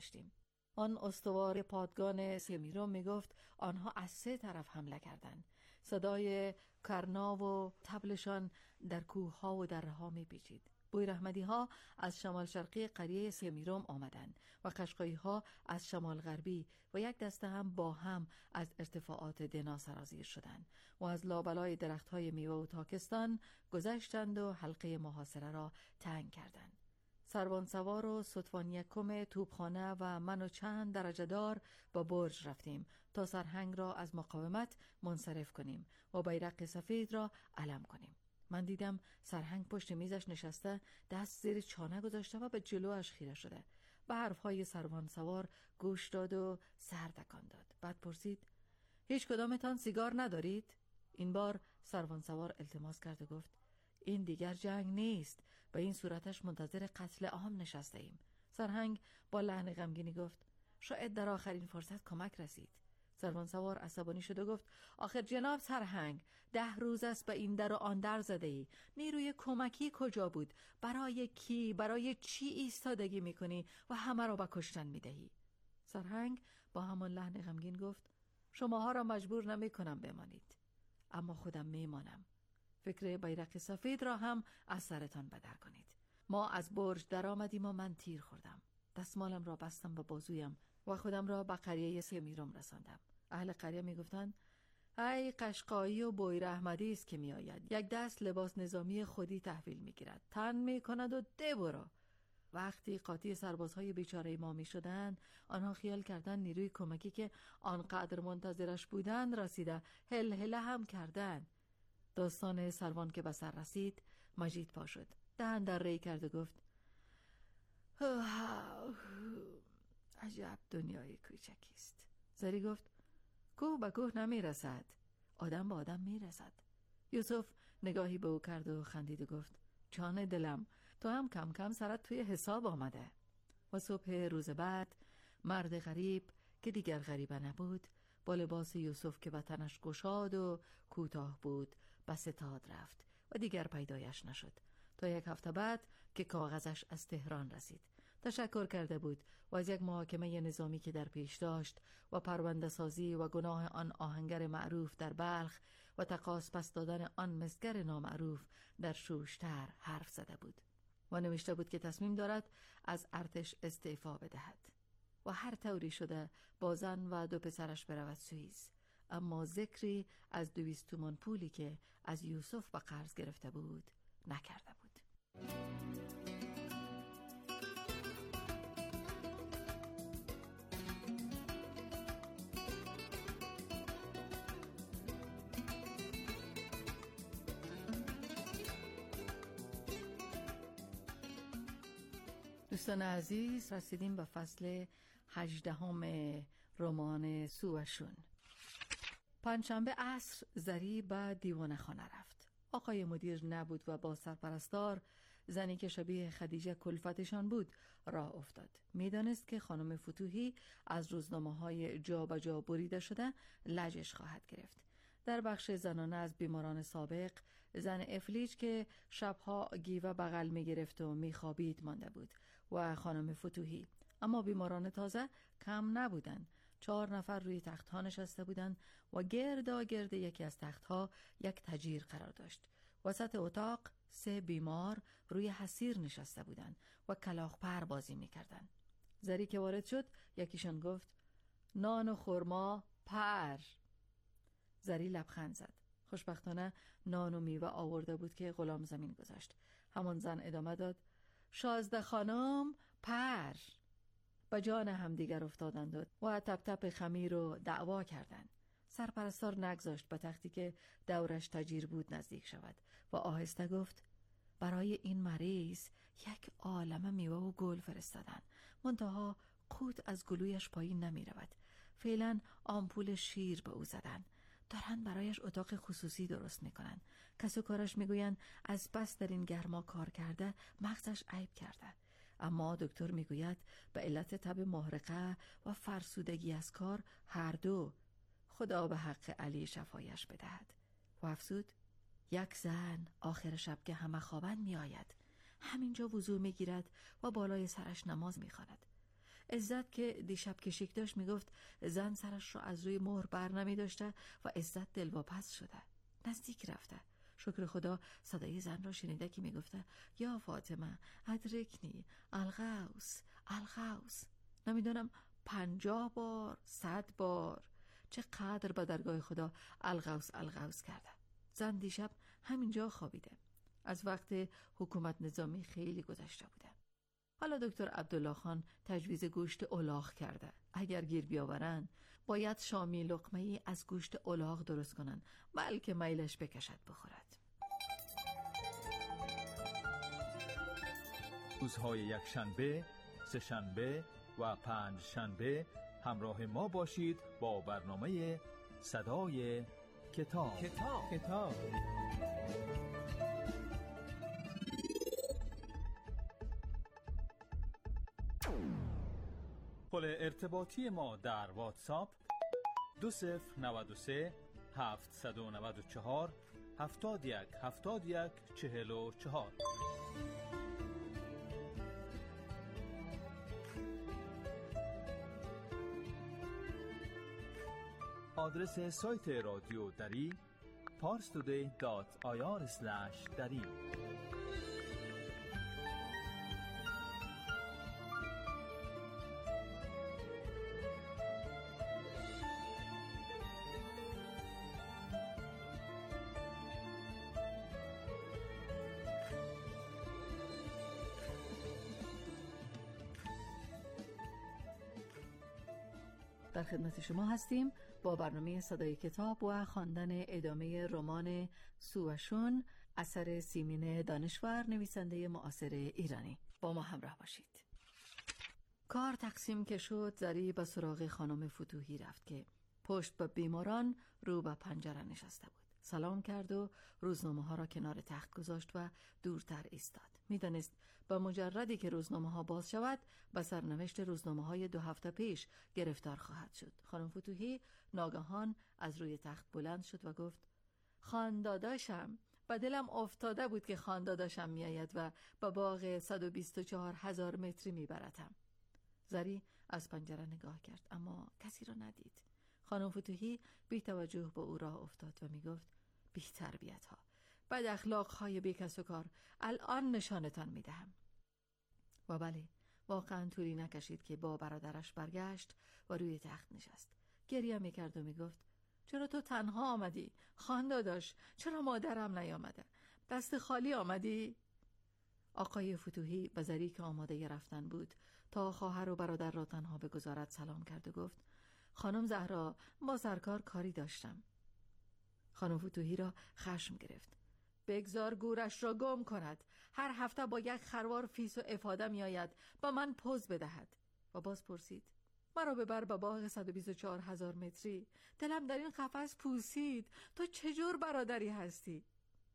گذاشتیم. آن استوار پادگان سمیرم میگفت آنها از 3 طرف حمله کردند. صدای کرنا و طبلشان در کوه‌ها و دره‌ها میپیچید. بوی رحمدی ها از شمال شرقی قریه سمیرم آمدند و قشقایی ها از شمال غربی و یک دسته هم با هم از ارتفاعات دنا سرازیر شدند و از لابلای درخت های میوه و تاکستان گذشتند و حلقه محاصره را تنگ کردند. سروان سوار و ستوان یکم توپخانه و من و چند درجه دار با برج رفتیم تا سرهنگ را از مقاومت منصرف کنیم و بیرق سفید را علم کنیم. من دیدم سرهنگ پشت میزش نشسته، دست زیر چانه گذاشته و به جلوش خیره شده. به حرفهای سروان سوار گوش داد و سر تکان داد. بعد پرسید هیچ کدامتان سیگار ندارید؟ این بار سروان سوار التماس کرد و گفت این دیگر جنگ نیست، به این صورتش منتظر قتل عام نشسته ایم. سرهنگ با لحن غمگینی گفت شاید در آخرین فرصت کمک رسید. سروان سوار عصبانی شد و گفت آخر جناب سرهنگ 10 روز است به این در و آن در زده ای. نیروی کمکی کجا بود؟ برای کی؟ برای چی ایستادگی میکنی و همه را به کشتن میدهی؟ سرهنگ با همان لحن غمگین گفت شماها را مجبور نمی کنم بمانید، اما خودم میمانم. فکر بیرق سفید را هم از سرتان بدر کنید. ما از برج در آمدیم و من تیر خوردم. دستمالم را بستم به بازویم و خودم را به قریه سمیرم رساندم. اهل قریه می گفتند ای قشقایی و بویر احمدی است که می آید. یک دست لباس نظامی خودی تحویل می گیرد، تن می کند و ده برو. وقتی قاطی سربازهای بیچاره ما می شدند، آنها خیال کردند نیروی کمکی که آنقدر منتظرش بودند رسیده، هل هم کردند. داستان سروان که به سر رسید، مجید پا شد، دهن در ری کرد و گفت عجب دنیای کوچکی است. زری گفت کوه به کوه نمی رسد، آدم به آدم می رسد. یوسف نگاهی به او کرد و خندید و گفت جان دلم، تو هم کم کم سرت توی حساب آمده. و صبح روز بعد مرد غریب که دیگر غریبه نبود، با لباس یوسف که بطنش گشاد و کوتاه بود به ستاد رفت و دیگر پیدایش نشد تا 1 هفته بعد که کاغذش از تهران رسید. تشکر کرده بود و از یک محاکمه نظامی که در پیش داشت و پرونده سازی و گناه آن آهنگر معروف در بلخ و تقاص پس دادن آن مسگر نامعروف در شوشتر حرف زده بود و نوشته بود که تصمیم دارد از ارتش استعفا بدهد و هر طوری شده با زن و 2 پسرش برود سوئیس، اما ذکری از 200 تومان پولی که از یوسف به قرض گرفته بود نکرده بود. دوستان عزیز، رسیدیم به فصل 18 رمان سوشون. پنجشنبه عصر زری به دیوانه خانه رفت. آقای مدیر نبود و با سرپرستار، زنی که شبیه خدیجه کلفتشان بود، راه افتاد. میدانست که خانم فتوحی از روزنامه‌های جا به جا بریده شده لجش خواهد گرفت. در بخش زنانه از بیماران سابق، زن افلیج که شبها گیوه بغل می گرفت و می خوابید مانده بود و خانم فتوحی. اما بیماران تازه کم نبودند. 4 نفر روی تختها نشسته بودند و گرد یکی از تختها یک تجیر قرار داشت. وسط اتاق 3 بیمار روی حصیر نشسته بودند و کلاغ پر بازی می کردند. زری که وارد شد یکیشان گفت نان و خرما پر. زری لبخند زد. خوشبختانه نان و میوه آورده بود که غلام زمین گذاشت. همان زن ادامه داد شازده خانم پر. به جان همدیگر افتادند و تپ تپ خمیر رو دعوا کردند. سرپرستار نگذاشت به تختی که دورش تجیر بود نزدیک شود و آهسته گفت برای این مریض یک عالمه میوه و گل فرستادن، منتها قوت از گلویش پایین نمی رود. فعلا آمپول شیر به او زدن، دارن برایش اتاق خصوصی درست میکنن. کس و کارش میگوین از بس در این گرما کار کرده مغزش عیب کرده، اما دکتر میگوید به علت تب محرقه و فرسودگی از کار هر دو. خدا به حق علی شفایش بدهد. و افزود یک زن آخر شب که همه خوابند می آید، همینجا وضو می گیرد و بالای سرش نماز می خواند. عزت که دیشب کشیک داشت میگفت زن سرش را از روی مهر بر نمی داشته و عزت دلواپس شده. نزدیک رفته. شکر خدا صدای زن را شنیده که میگفته یا فاطمه ادرکنی الغوث الغوث. نمیدونم 50 بار 100 بار چقدر به درگاه خدا الغوث الغوث کرده. زن دیشب همینجا خوابیده. از وقت حکومت نظامی خیلی گذشته بوده. حالا دکتر عبدالله خان تجویز گوشت الاغ کرده. اگر گیر بیاورن باید شامی لقمه‌ای از گوشت الاغ درست کنن بلکه میلش بکشد بخورد. روزهای یکشنبه، سه‌شنبه و پنجشنبه همراه ما باشید با برنامه صدای کتاب. پل ارتباطی ما در واتساپ 2093 794 71 71 44. آدرس سایت رادیو دری parstoday.ir/dari. در خدمت شما هستیم با برنامه صدای کتاب و خواندن ادامه رمان سووشون اثر سیمین دانشور، نویسنده معاصر ایرانی. با ما همراه باشید. کار تقسیم که شد، زری به سراغ خانم فتوحی رفت که پشت به بیماران رو به پنجره نشسته بود. سلام کرد و روزنامه ها را کنار تخت گذاشت و دورتر ایستاد. میدانست با مجردی که روزنامه ها باز شود به سرنوشت روزنامه های 2 هفته پیش گرفتار خواهد شد. خانم فتوحی ناگهان از روی تخت بلند شد و گفت خانداداشم، به دلم افتاده بود که خانداداشم میآید و به باغ 124,000 متری میبرتم. زری از پنجره نگاه کرد اما کسی را ندید. خانم فتوحی بی توجه به او راه افتاد و می گفت بی تربیت ها، بد اخلاق های بی کس و کار، الان نشانتان می دهم. و بله، واقعا طولی نکشید که با برادرش برگشت و روی تخت نشست. گریه می کرد و می گفت چرا تو تنها آمدی؟ خانداداش، چرا مادرم نیامده؟ دست خالی آمدی؟ آقای فتوحی به زری که آماده رفتن بود تا خواهر و برادر را تنها بگذارد سلام کرد و گفت خانم زهرا، با سرکار کاری داشتم. خانم فتوحی را خشم گرفت. بگذار گورش را گم کند. هر هفته با یک خروار فیس و افاده می آید با من پوز بدهد. و باز پرسید مرا ببر به باغ 124,000 متری. دلم در این قفس پوسید. تو چجور برادری هستی؟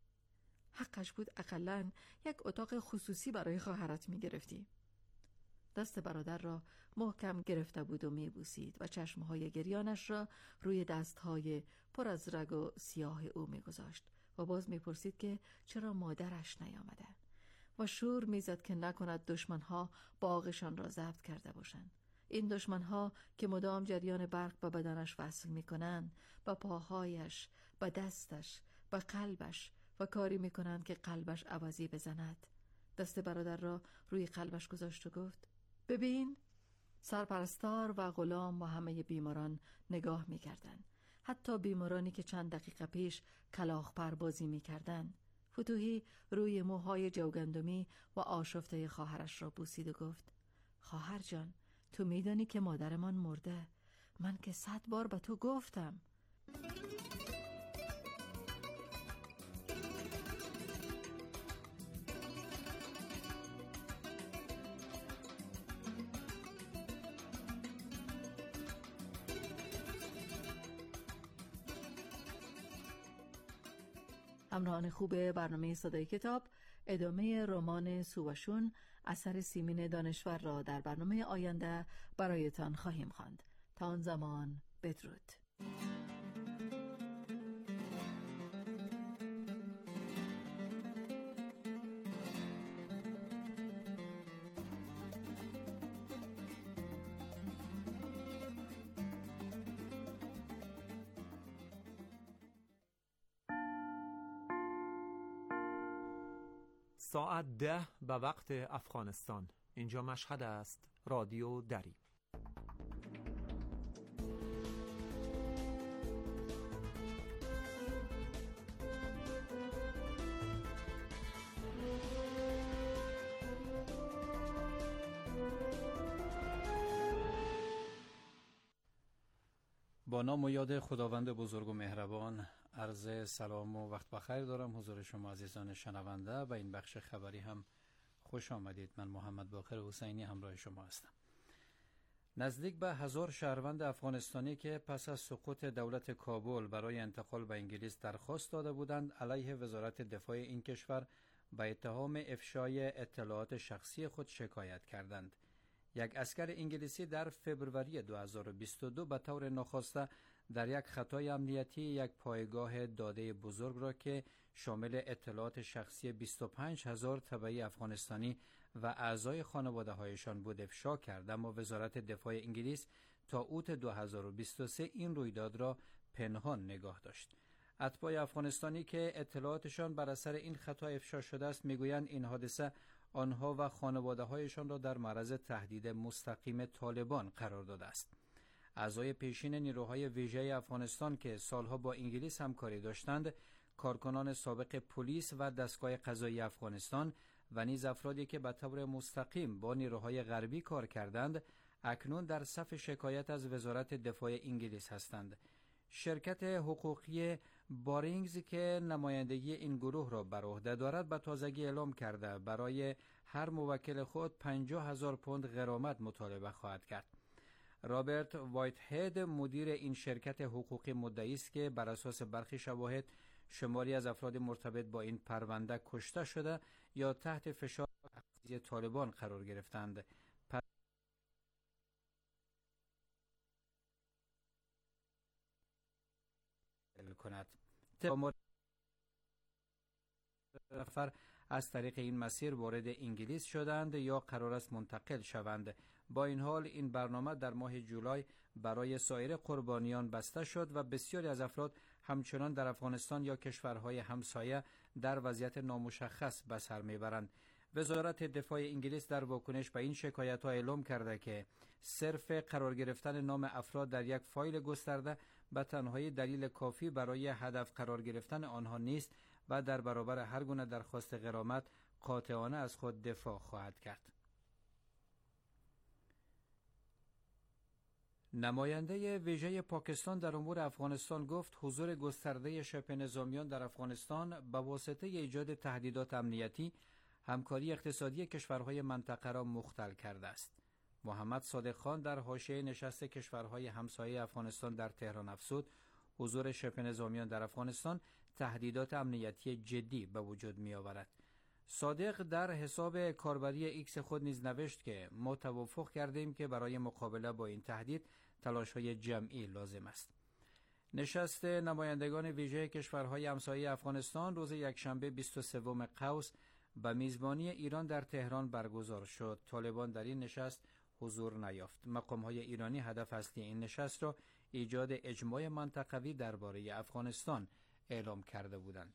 حقش بود اقلن یک اتاق خصوصی برای خواهرت می گرفتی. دست برادر را محکم گرفته بود و می بوسید و چشمهای گریانش را روی دستهای پر از رگ و سیاه او می گذاشت و باز می پرسید که چرا مادرش نیامده و شور می زد که نکند دشمنها باغشان را ضبط کرده باشند. این دشمنها که مدام جریان برق به بدنش وصل می کنند، به پاهایش، به دستش، به قلبش و کاری می کنند که قلبش عوضی بزند. دست برادر را روی قلبش گذاشت و گفت ببین. سرپرستار و غلام و همه بیماران نگاه می کردن. حتی بیمارانی که چند دقیقه پیش کلاغ پربازی می کردن. فتوحی روی موهای جوگندمی و آشفته خواهرش را بوسید و گفت خواهر جان، تو می دانی که مادرمان مرده. من که 100 بار به تو گفتم. همراهان خوب برنامه صدای کتاب، ادامه رمان سووشون اثر سیمین دانشور را در برنامه آینده برایتان خواهیم خواند. تا آن زمان بدرود. ساعت 10 به وقت افغانستان. اینجا مشهد است. رادیو دری. با نام و یاد خداوند بزرگ و مهربان، عرض سلام و وقت بخیر دارم حضور شما عزیزان شنونده. و این بخش خبری هم خوش آمدید. من محمد باقر حسینی همراه شما هستم. نزدیک به 1000 شهروند افغانستانی که پس از سقوط دولت کابل برای انتقال به انگلیس درخواست داده بودند، علیه وزارت دفاع این کشور به اتهام افشای اطلاعات شخصی خود شکایت کردند. یک اسکر انگلیسی در فوریه 2022 به طور ناخواسته در یک خطای امنیتی یک پایگاه داده بزرگ را که شامل اطلاعات شخصی 25,000 تبعی افغانستانی و اعضای خانواده هایشان بود افشا کرد، اما وزارت دفاع انگلیس تا اوت 2023 این رویداد را پنهان نگاه داشت. اتباع افغانستانی که اطلاعاتشان بر اثر این خطا افشا شده است میگویند این حادثه آنها و خانواده هایشان را در معرض تهدید مستقیم طالبان قرار داده است. اعضای پیشین نیروهای ویژه افغانستان که سالها با انگلیس همکاری داشتند، کارکنان سابق پلیس و دستگاه قضایی افغانستان و نیز افرادی که به طور مستقیم با نیروهای غربی کار کردند، اکنون در صف شکایت از وزارت دفاع انگلیس هستند. شرکت حقوقی بارینگز که نمایندگی این گروه را بر عهده دارد به تازگی اعلام کرده برای هر موکل خود 50,000 پوند غرامت مطالبه خواهد کرد. رابرت وایت هید مدیر این شرکت حقوقی مدعی است که بر اساس برخی شواهد شماری از افراد مرتبط با این پرونده کشته شده یا تحت فشار طالبان قرار گرفتند. کند نفر از طریق این مسیر وارد انگلیس شدند یا قرار است منتقل شوند. با این حال این برنامه در ماه جولای برای سایر قربانیان بسته شد و بسیاری از افراد همچنان در افغانستان یا کشورهای همسایه در وضعیت نامشخص به سر میبرند. وزارت دفاع انگلیس در واکنش به این شکایت‌ها اعلام کرده که صرف قرار گرفتن نام افراد در یک فایل گسترده به تنهایی دلیل کافی برای هدف قرار گرفتن آنها نیست و در برابر هر گونه درخواست غرامت قاطعانه از خود دفاع خواهد کرد. نماینده ویژه پاکستان در امور افغانستان گفت حضور گسترده شبه نظامیان در افغانستان به واسطه ایجاد تهدیدات امنیتی همکاری اقتصادی کشورهای منطقه را مختل کرده است. محمد صادق خان در حاشیه نشست کشورهای همسایه افغانستان در تهران افزود حضور شبه نظامیان در افغانستان تهدیدات امنیتی جدی به وجود می آورد. صادق در حساب کاربری ایکس خود نیز نوشت که ما توافق کردیم که برای مقابله با این تهدید تلاش‌های جمعی لازم است. نشست نمایندگان ویژه کشورهای همسایه افغانستان روز یکشنبه 23 قوس به میزبانی ایران در تهران برگزار شد. طالبان در این نشست حضور نیافت. مقام‌های ایرانی هدف اصلی این نشست را ایجاد اجماع منطقوی درباره افغانستان اعلام کرده بودند.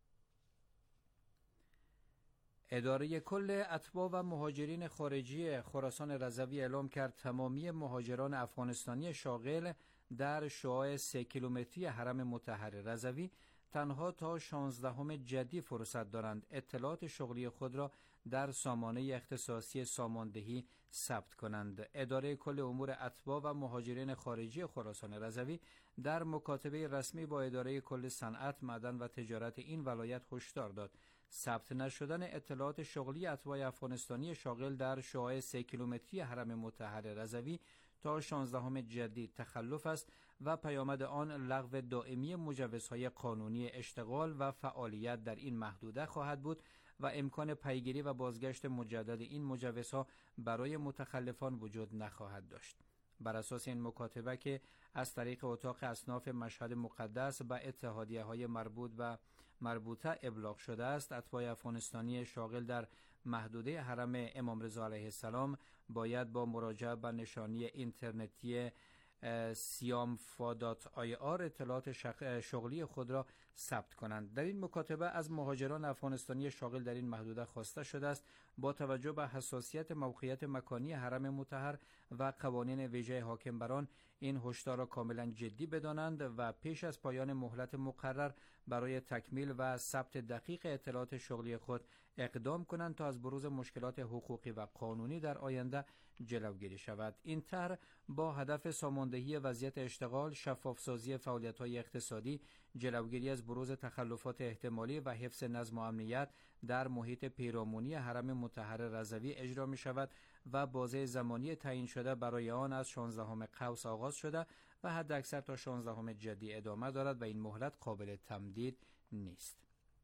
اداره کل اتباع و مهاجرین خارجی خراسان رضوی اعلام کرد تمامی مهاجران افغانستانی شاغل در شعاع 3 کیلومتری حرم مطهر رضوی تنها تا 16 جدی فرصت دارند اطلاعات شغلی خود را در سامانه اختصاصی ساماندهی ثبت کنند. اداره کل امور اتباع و مهاجرین خارجی خراسان رضوی در مکاتبه رسمی با اداره کل صنعت، معدن و تجارت این ولایت هشدار داد ثبت نشدن اطلاعات شغلی اتباع افغانستانی شاغل در شعاع 3 کیلومتری حرم مطهر رضوی تا 16 جدید تخلف است و پیامد آن لغو دائمی مجوزهای قانونی اشتغال و فعالیت در این محدوده خواهد بود و امکان پیگیری و بازگشت مجدد این مجوزها برای متخلفان وجود نخواهد داشت. بر اساس این مکاتبه که از طریق اتاق اصناف مشهد مقدس به اتحادیه‌های مربوطه ابلاغ شده است، اتباع افغانستانی شاغل در محدوده حرم امام رضا علیه السلام باید با مراجعه به نشانی اینترنتی siamfa.ir اطلاعات شغلی خود را ثبت کنند. در این مکاتبه از مهاجران افغانستانی شاغل در این محدوده خواسته شده است با توجه به حساسیت موقعیت مکانی حرم مطهر و قوانین ویژه حاکم بر آن این هشدار را کاملا جدی بدانند و پیش از پایان مهلت مقرر برای تکمیل و ثبت دقیق اطلاعات شغلی خود اقدام کنند تا از بروز مشکلات حقوقی و قانونی در آینده جلوگیری شود. این طرح با هدف ساماندهی وضعیت اشتغال، شفافسازی فعالیت‌های اقتصادی، جلوگیری از بروز تخلفات احتمالی و حفظ نظم و امنیت در محیط پیرامونی حرم مطهر رضوی اجرا می شود و بازه زمانی تعیین شده برای آن از 16 قوس آغاز شده و حداکثر تا 16 جدی ادامه دارد و این مهلت قابل تمدید نیست.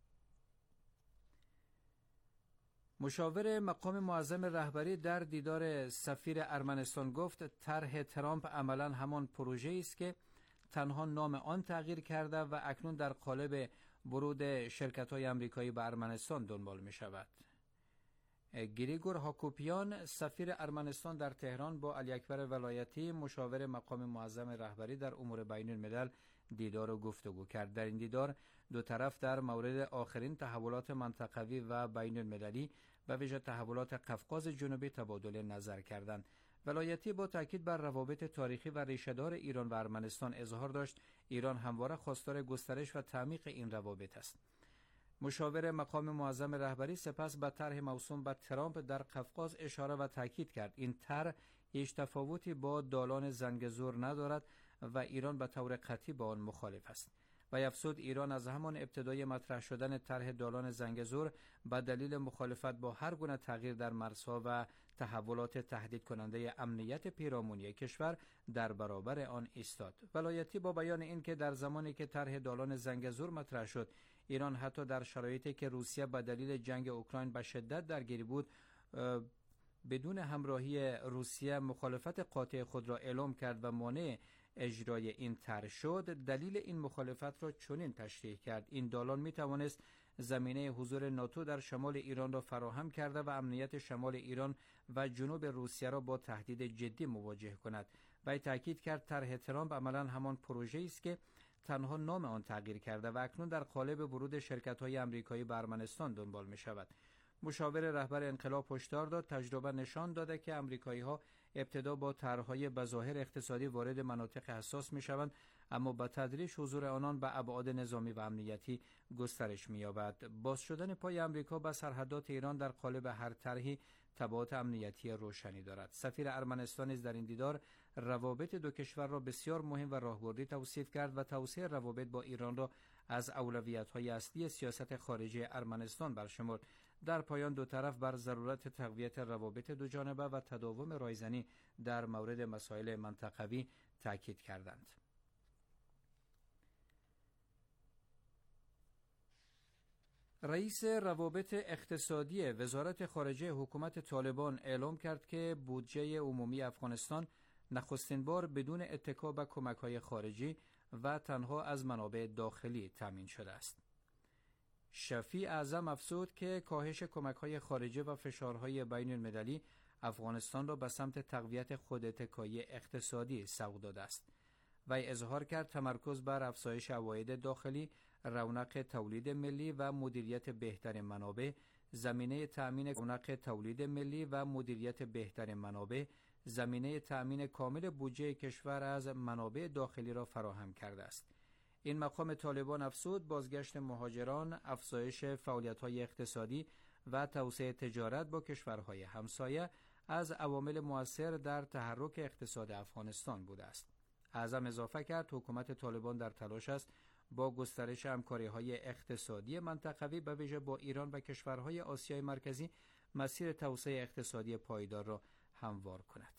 مشاور مقام معظم رهبری در دیدار سفیر ارمنستان گفت طرح ترامپ عملاً همان پروژه است که تنها نام آن تغییر کرده و اکنون در قالب ورود شرکت‌های آمریکایی به ارمنستان دنبال می شود. گریگور هاکوپیان سفیر ارمنستان در تهران با علی اکبر ولایتی مشاور مقام معظم رهبری در امور بین الملل دیدار و گفتگو کرد. در این دیدار دو طرف در مورد آخرین تحولات منطقوی و بین المللی و ویژه تحولات قفقاز جنوبی تبادل نظر کردند. ولایتی با تاکید بر روابط تاریخی و ریشه‌دار ایران و ارمنستان اظهار داشت ایران همواره خواستار گسترش و تعمیق این روابط است. مشاور مقام معظم رهبری سپس به طرح موسوم به ترامپ در قفقاز اشاره و تاکید کرد این طرح هیچ تفاوتی با دالان زنگزور ندارد و ایران به طور قطعی با آن مخالف است. و افزود ایران از همان ابتدای مطرح شدن طرح دالان زنگزور به دلیل مخالفت با هر گونه تغییر در مرزها و تحولات تهدید کننده امنیت پیرامونی کشور در برابر آن ایستاد. ولایتی با بیان این که در زمانی که طرح دالان زنگزور مطرح شد ایران حتی در شرایطی که روسیه به دلیل جنگ اوکراین به شدت درگیر بود بدون همراهی روسیه مخالفت قاطع خود را اعلام کرد و مانع اجرای این طرح شد، دلیل این مخالفت را چنین تشریح کرد: این دالان می توانست زمینه حضور ناتو در شمال ایران را فراهم کرده و امنیت شمال ایران و جنوب روسیه را با تهدید جدی مواجه کند. و تاکید کرد طرح ترامپ عملاً همان پروژه‌ای است که تنها نام آن تغییر کرده و اکنون در قالب ورود شرکت‌های آمریکایی به ارمنستان دنبال می‌شود. مشاور رهبر انقلاب هشدار داد تجربه نشان داده که آمریکایی‌ها ابتدا با طرح‌های بظاهر اقتصادی وارد مناطق حساس می‌شوند، اما با تدریج حضور آنان به ابعاد نظامی و امنیتی گسترش می‌یابد. باز شدن پای آمریکا به سرحدات ایران در قالب هر طرحی تبعات امنیتی روشنی دارد. سفیر ارمنستان نیز در این دیدار روابط دو کشور را بسیار مهم و راهبردی توصیف کرد و توسعه روابط با ایران را از اولویت‌های اصلی سیاست خارجی ارمنستان برشمرد. در پایان دو طرف بر ضرورت تقویت روابط دو جانبه و تداوم رایزنی در مورد مسائل منطقوی تاکید کردند. رئیس روابط اقتصادی وزارت خارجه حکومت طالبان اعلام کرد که بودجه عمومی افغانستان نخستین بار بدون اتکا به کمک‌های خارجی و تنها از منابع داخلی تامین شده است. شفیع اعظم افزود که کاهش کمک‌های خارجی و فشارهای بین المللی افغانستان را به سمت تقویت خوداتکایی اقتصادی سوق داده است. و اظهار کرد تمرکز بر افزایش عواید داخلی، رونق تولید ملی و مدیریت بهتر منابع، زمینه تأمین رونق تولید ملی و مدیریت بهتر منابع، زمینه تأمین کامل بودجه کشور از منابع داخلی را فراهم کرده است. این مقام طالبان افزود بازگشت مهاجران، افزایش فعالیت‌های اقتصادی و توسعه تجارت با کشورهای همسایه از عوامل مؤثر در تحرک اقتصاد افغانستان بوده است. اعظم اضافه کرد حکومت طالبان در تلاش است با گسترش همکاری‌های اقتصادی منطقوی به ویژه با ایران و کشورهای آسیای مرکزی مسیر توسعه اقتصادی پایدار را هموار کند.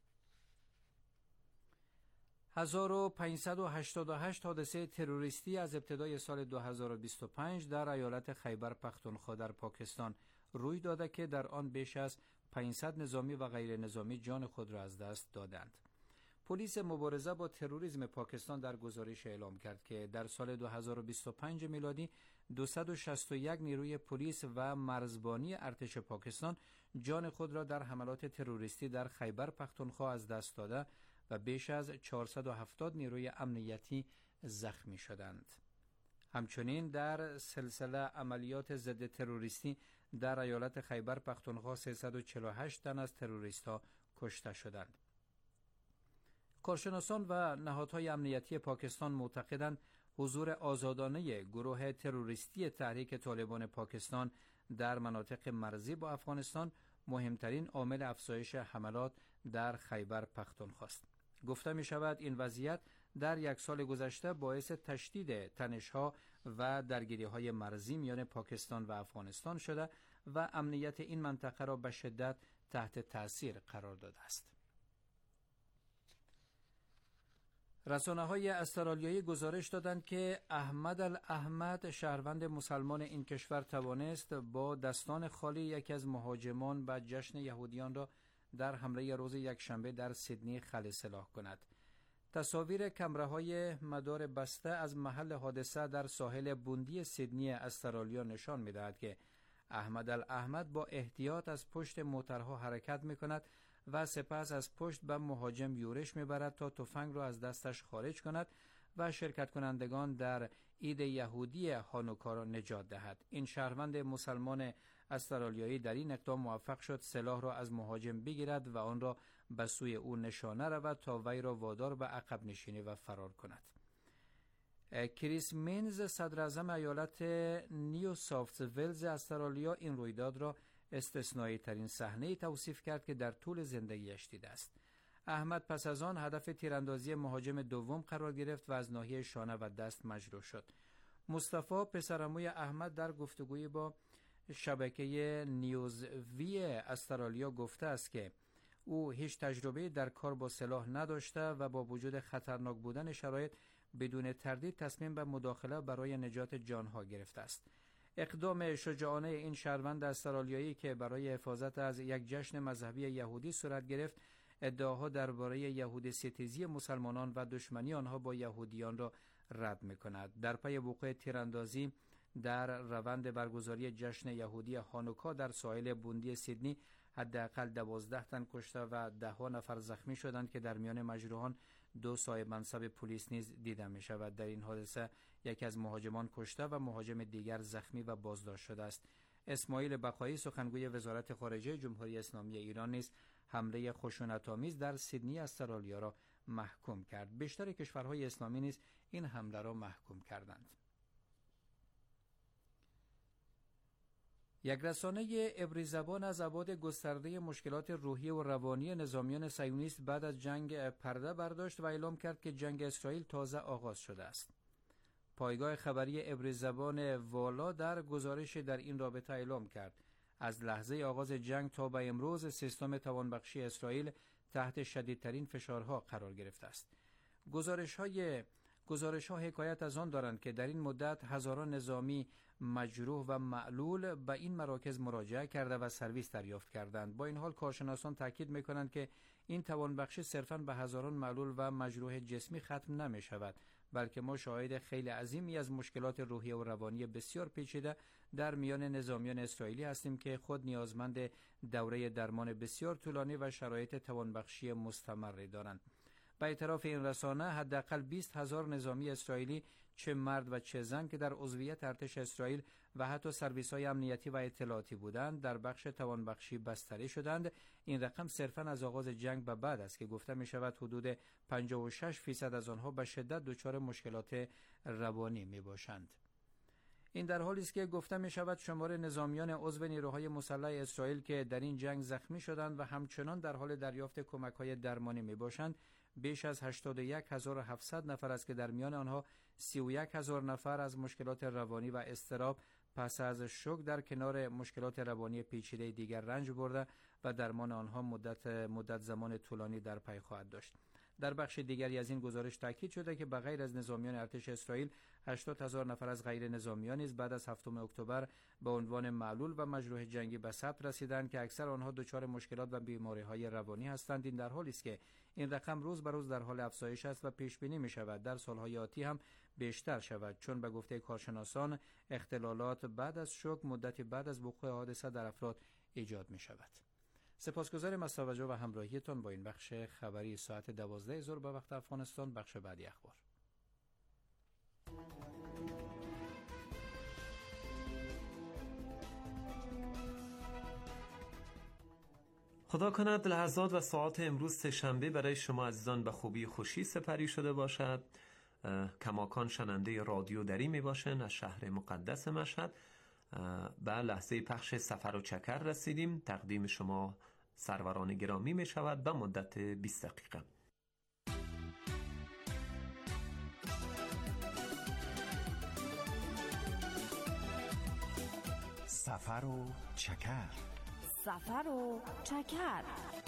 1588 حادثه تروریستی از ابتدای سال 2025 در ایالت خیبر پختونخوا در پاکستان روی داده که در آن بیش از 500 نظامی و غیر نظامی جان خود را از دست دادند. پلیس مبارزه با تروریسم پاکستان در گزارش اعلام کرد که در سال 2025 میلادی 261 نیروی پلیس و مرزبانی ارتش پاکستان جان خود را در حملات تروریستی در خیبر پختونخوا از دست داده و بیش از 470 نیروی امنیتی زخمی شدند. همچنین در سلسله عملیات ضد تروریستی در ایالت خیبر پختونخوا 348 تن از تروریست‌ها کشته شدند. کارشناسان و نهادهای امنیتی پاکستان معتقدند حضور آزادانه گروه تروریستی تحریک طالبان پاکستان در مناطق مرزی با افغانستان مهمترین عامل افزایش حملات در خیبر پختونخوا است. گفته می شود این وضعیت در یک سال گذشته باعث تشدید تنش‌ها و درگیری‌های مرزی میان پاکستان و افغانستان شده و امنیت این منطقه را به شدت تحت تأثیر قرار داده است. رسانه‌های استرالیایی گزارش دادند که احمد الاحمد، شهروند مسلمان این کشور، توانست با دستان خالی یکی از مهاجمان به جشن یهودیان را در حمله روز یکشنبه در سیدنی خلع کند. تصاویر کامراهای مدار بسته از محل حادثه در ساحل بوندی سیدنی استرالیا نشان می‌دهد که احمد الاحمد با احتیاط از پشت موترها حرکت می‌کند و سپس از پشت به مهاجم یورش می‌برد تا تفنگ را از دستش خارج کند و شرکت کنندگان در عید یهودی هانوکا را نجات دهد. این شهروند مسلمان استرالیایی در این اقدام موفق شد سلاح را از مهاجم بگیرد و آن را به سوی او نشانه رود تا وی را وادار به عقب نشینی و فرار کند. کریس مینز، صدر اعظم ایالت نیو ساوت ولز استرالیا، این رویداد را استثنایی ترین صحنه توصیف کرد که در طول زندگیش دیده است. احمد پس از آن هدف تیراندازی مهاجم دوم قرار گرفت و از ناحیه شانه و دست مجروح شد. مصطفی، پسرعموی احمد، در گفتگویی با شبکه نیوز وی استرالیا گفته است که او هیچ تجربه در کار با سلاح نداشته و با وجود خطرناک بودن شرایط بدون تردید تصمیم به مداخله برای نجات جانها گرفته است. اقدام شجاعانه این شهروند استرالیایی که برای حفاظت از یک جشن مذهبی یهودی صورت گرفت، ادعاها درباره یهودی ستیزی مسلمانان و دشمنی آنها با یهودیان را رد می‌کند. در پی وقوع تیراندازی در روند برگزاری جشن یهودی هانوکا در ساحل بوندی سیدنی حداقل 12 تن کشته و 10 نفر زخمی شدند که در میان مجروحان 2 صاحب منصب پلیس نیز دیده می شود. در این حادثه یکی از مهاجمان کشته و مهاجم دیگر زخمی و بازداشت شده است. اسماعیل بقایی، سخنگوی وزارت خارجه جمهوری اسلامی ایران، نیز حمله خشونت‌آمیز در سیدنی استرالیا را محکوم کرد. بیشتر کشورهای اسلامی نیز این حمله را محکوم کردند. یک رسانه عبری زبان از ابعاد گسترده مشکلات روحی و روانی نظامیان صهیونیست بعد از جنگ پرده برداشت و اعلام کرد که جنگ اسرائیل تازه آغاز شده است. پایگاه خبری عبری زبان والا در گزارش در این رابطه اعلام کرد از لحظه آغاز جنگ تا به امروز سیستم توانبخشی اسرائیل تحت شدیدترین فشارها قرار گرفته است. گزارش‌ها حکایت از آن دارند که در این مدت هزاران نظامی مجروح و معلول به این مراکز مراجعه کرده و سرویس دریافت کردند. با این حال کارشناسان تاکید می‌کنند که این توانبخشی صرفاً به هزاران معلول و مجروح جسمی ختم نمی‌شود، بلکه ما شاهد خیلی عظیمی از مشکلات روحی و روانی بسیار پیچیده در میان نظامیان اسرائیلی هستیم که خود نیازمند دوره درمان بسیار طولانی و شرایط توانبخشی مستمری دارند. به اعتراف این رسانه حداقل 20,000 نظامی اسرائیلی، چه مرد و چه زن، که در عضویت ارتش اسرائیل و حتی سرویس‌های امنیتی و اطلاعاتی بودند در بخش توانبخشی بستری شدند. این رقم صرفاً از آغاز جنگ به بعد است که گفته می شود حدود 56% از آنها به شدت دچار مشکلات روانی می باشند. این در حالی است که گفته می شود شمار نظامیان عضو نیروهای مسلح اسرائیل که در این جنگ زخمی شدند و همچنان در حال دریافت کمک‌های درمانی می باشند بیش از 81,700 نفر است که در میان آنها 31,000 نفر از مشکلات روانی و اضطراب پس از شوک در کنار مشکلات روانی پیچیده دیگر رنج برده و درمان آنها مدت زمان طولانی در پی خواهد داشت. در بخش دیگری از این گزارش تاکید شده که بغیر از نظامیان ارتش اسرائیل 80,000 نفر از غیر نظامیان نیز بعد از 7 اکتبر به عنوان معلول و مجروح جنگی به ثبت رسیدند که اکثر آنها دچار مشکلات و بیماری‌های روانی هستند. این در حالی است که این رقم روز به روز در حال افزایش است و پیش بینی می‌شود در سال‌های آتی هم بیشتر شود، چون به گفته کارشناسان اختلالات بعد از شوک مدتی بعد از وقوع حادثه در افراد ایجاد می‌شود. سپاسگزارم از توجه و همراهیتان با این بخش خبری ساعت 12 ظهر به وقت افغانستان. بخش بعدی اخبار. خدا کند لحظات و ساعات امروز سه‌شنبه برای شما عزیزان به خوبی خوشی سپری شده باشد. کماکان شنونده رادیو دری می باشن از شهر مقدس مشهد. به لحظه پخش سفر و چکر رسیدیم. تقدیم شما سروران گرامی می شود به مدت 20 دقیقه. سفر و چکر. سفر و چکر.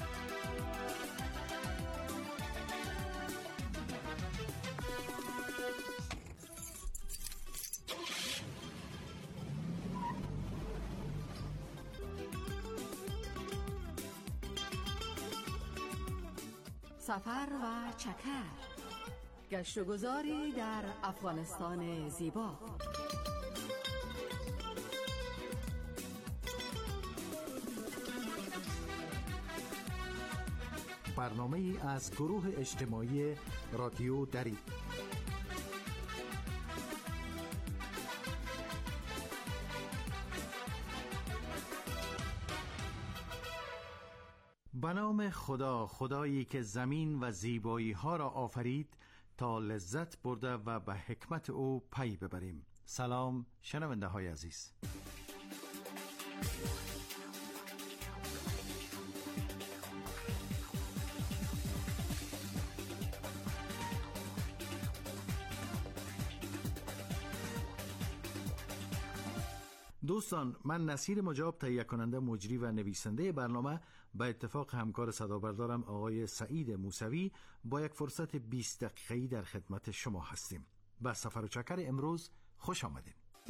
سفر و چکر، گشت و گذاری در افغانستان زیبا. برنامه از گروه اجتماعی رادیو دری. به نام خدا، خدایی که زمین و زیبایی ها را آفرید تا لذت برده و به حکمت او پی ببریم. سلام شنونده های عزیز. دوستان، من نصیر مجاب، تهیه کننده، مجری و نویسنده برنامه، به اتفاق همکار صدابردارم آقای سعید موسوی با یک فرصت 20 دقیقه‌ای در خدمت شما هستیم. به سفر و چکر امروز خوش آمدین.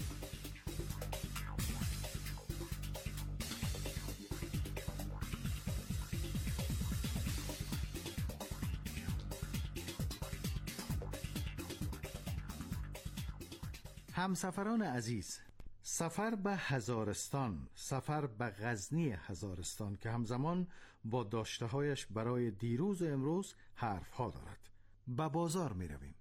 همسفران عزیز، سفر به هزارستان، سفر به غزنی هزارستان که همزمان با داشته‌هایش برای دیروز و امروز حرف‌ها دارد. به بازار می رویم.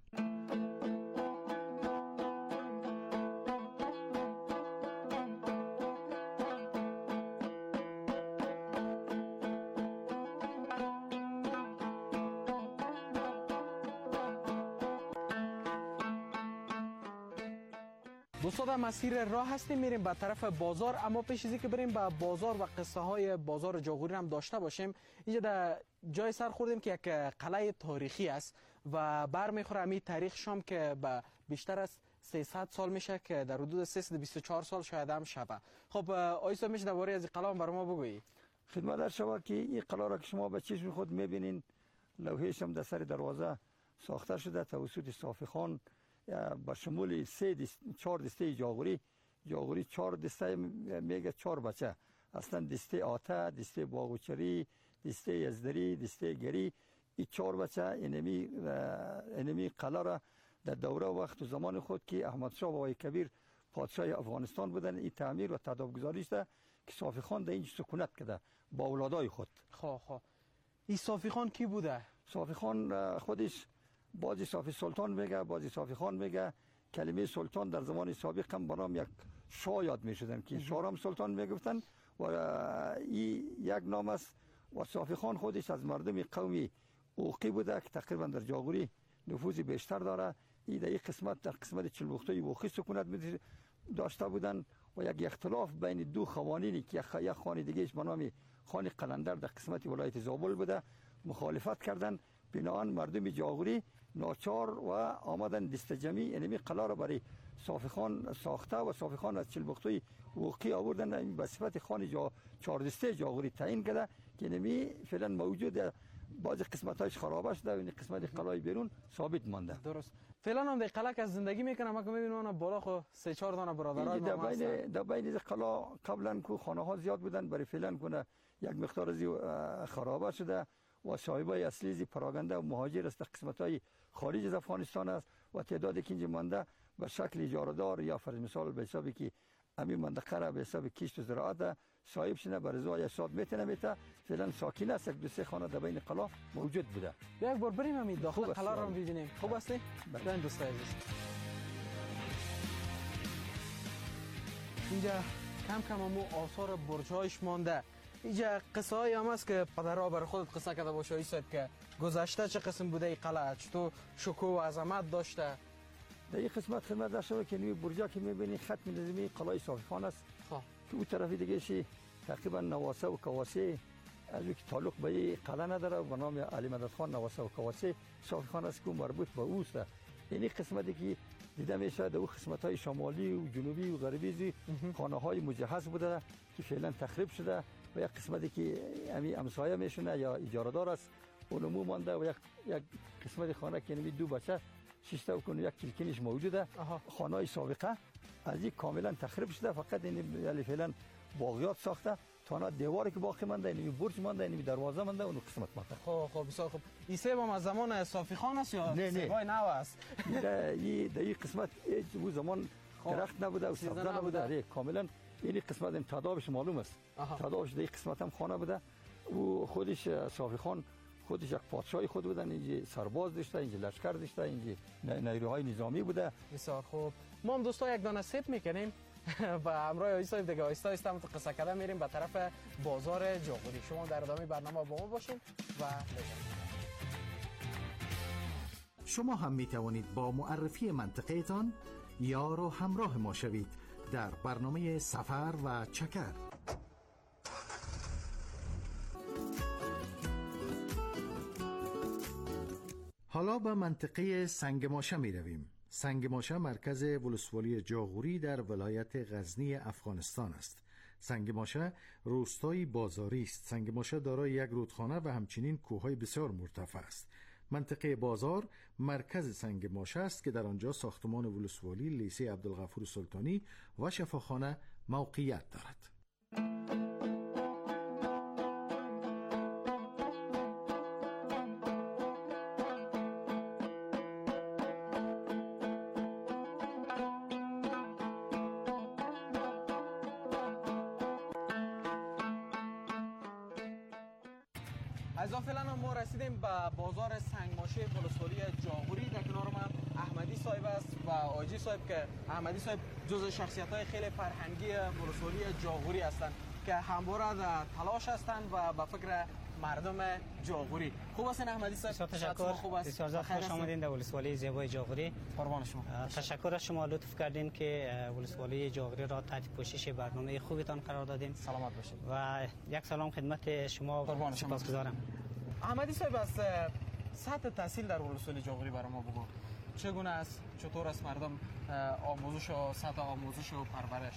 دوستان، مسیر راه هستیم، میریم به طرف بازار. اما پیش از اینکه بریم به بازار و قصه های بازار جاغوری هم داشته باشیم، اینجا در جای سر خوردیم که یک قلعه تاریخی است و برمیخوره امی تاریخ شام که به بیشتر از 300 سال میشه که در حدود 324 سال شاید هم شبه. خب آیسا میشه درباره از این قلعه برای ما بگویی؟ خدمت در شما که این قلعه را که شما به چشم خود میبینین، لوحه‌اش هم در سر دروازه ساخته شده توسط صافی خان با شمول 4 دسته جاغوری 4 دسته میگه 4 بچه، اصلا دسته آته، دسته باغوچری، دسته یزدری، دسته گری، این 4 بچه اینمی قلعه را در دوره وقت و زمان خود که احمد شاه بابای کبیر پادشاه افغانستان بودن، این تعمیر و تداوم گذاری شده که صافی خان در اینجا سکونت کرده با اولادای خود. این صافی خان کی بوده؟ صافی خان خودش بعضی صافی سلطان میگه، بعضی صافی خان میگه. کلمه سلطان در زمان سابق هم به نام یک شاه یاد میشدن که شاه سلطان میگفتن و این یک نام است. و صافی خان خودش از مردم قومی اوقی بوده که تقریبا در جاغوری نفوذ بیشتر داره. این در این قسمت، در قسمت چلبختوی اوقی سکونت داشته بودن و یک اختلاف بین دو خوانینی که یک خان دیگهش به نام خان قلندر در قسمت ولایت زابل بوده مخالفت کردن. بنابراین مردم جاغوری ناچار و آمدن دست جمعی اینمی قلعه را برای صافی خان ساخته و صافی خان از چلبختوی وقی آوردن به صفت خان 4 دسته جاغوری تعیین کرده که اینمی فعلا موجود. بعضی قسمت‌هاش خراب شده و این قسمت قلعه بیرون ثابت مانده. درست. فعلا هم در قلعه که زندگی میکنه، ما که میبینم بالا خو 3-4 دانه برادران ما هستن. در بین قلعه قبلا کو خانه ها زیاد بودن، برای فعلا کنه یک مقدار از خراب شده و صاحبای اصلی از پراگنده و مهاجر است قسمت‌های خارج از افغانستان است و تعدادی که اینجا مانده به شکل اجاره‌دار یا فرض مثال به حسابی که همین منطقه را به حساب کشت و زراعت صاحب شنه بر ازای حساب میته فعلا ساکن است. یک دو سه خانه در بین قلا موجود بوده. یک بار بریم همین داخل قلا رو ببینیم. خوب است؟ بله دوستان عزیز. اینجا کم کم همو آثار برج‌هایش مانده. اینجا قصه هایی هم است که پدرها بر خودت قصه کرده باشه ایساد که گذشته چه قسم بوده این قلعه، چطور شکوه و عظمت داشته. در این قسمت خدمت داشته که نوی برجا که میبینی ختم نظامی قلعه صافی خان است که اون طرف دیگه شی تقریبا نواسه و کواسه از که تعلق به این قلعه نداره و نام علی مدد خان نواسه و کواسه صافی خان است که مربوط به اوست. این قسمتی که دیده میشه در اون قسمت های شمالی و جنوبی و غربی خانه های مجهز بوده که فعلا تخریب شده و یک قسمتی که همین همسایه میشونه یا اجاره دار است اون عموم مانده و یک قسمت خانه که نمی دو بچه شش تا و یک کلکنش موجوده. خانه های سابقه از این کاملا تخریب شده، فقط این فعلا باغیات ساخته. تانا دیواری که باقی مانده، این برج مانده، این دروازه مانده، اون قسمت مانده. خب بسیار خوب. این سیب هم از زمان صافی خان است یا سیبای نو است؟ در این قسمت او زمان درخت نبوده و سبزه نبوده. کاملا این قسمت تادابش معلوم است. تادابش در این قسمت هم خانه بوده. او خودش صافی خان خودش یک پادشاهی خود بودن. اینجا سرباز داشته، اینجا لشکر داشته، اینجا نیروهای نظامی بوده. بسیار خوب. ما هم دوستا یک دانه سیب میکنیم و همراه آقای صاحب دیگه آیسته آیسته هم تو قصه کردن میریم به طرف بازار جاغوری. شما در ادامه برنامه با ما باشین و شما هم می توانید با معرفی منطقه‌تان یار و همراه ما شوید در برنامه سفر و چکر. حالا به منطقه سنگ ماشه می رویم. سنگ ماشه مرکز ولسوالی جاغوری در ولایت غزنی افغانستان است. سنگ ماشه روستایی بازاری است. سنگ ماشه دارای یک رودخانه و همچنین کوههای بسیار مرتفع است. منطقه بازار مرکز سنگ ماشه است که در آنجا ساختمان ولسوالی، لیسه عبدالغفور سلطانی و شفاخانه موقعیت دارد. از فعلا ما رسیدیم به بازار سنگماشه ولسوالی جاغوری. در کنار من احمدی صاحب است و آجی صاحب که احمدی صاحب جزو شخصیت‌های خیلی فرهنگی ولسوالی جاغوری هستند که همواره در تلاش هستند و به فکر مردم جاغوری. خوب هستین احمدی صاحب؟ تشکر. خوب است. بسیار خوش آمدین در ولسوالی زیبای جاغوری. قربان شما. تشکر از شما لطف کردین که ولسوالی جاغوری را تحت پوشش برنامه خوبتان قرار دادین. سلامت باشید. و یک سلام خدمت شما. سپاسگزارم. احمدی صاحب از سطح تحصیل در ولسوالی جاغوری برای ما بگو. چگونه است؟ چطور است مردم آموزش و سطح آموزش و پرورش؟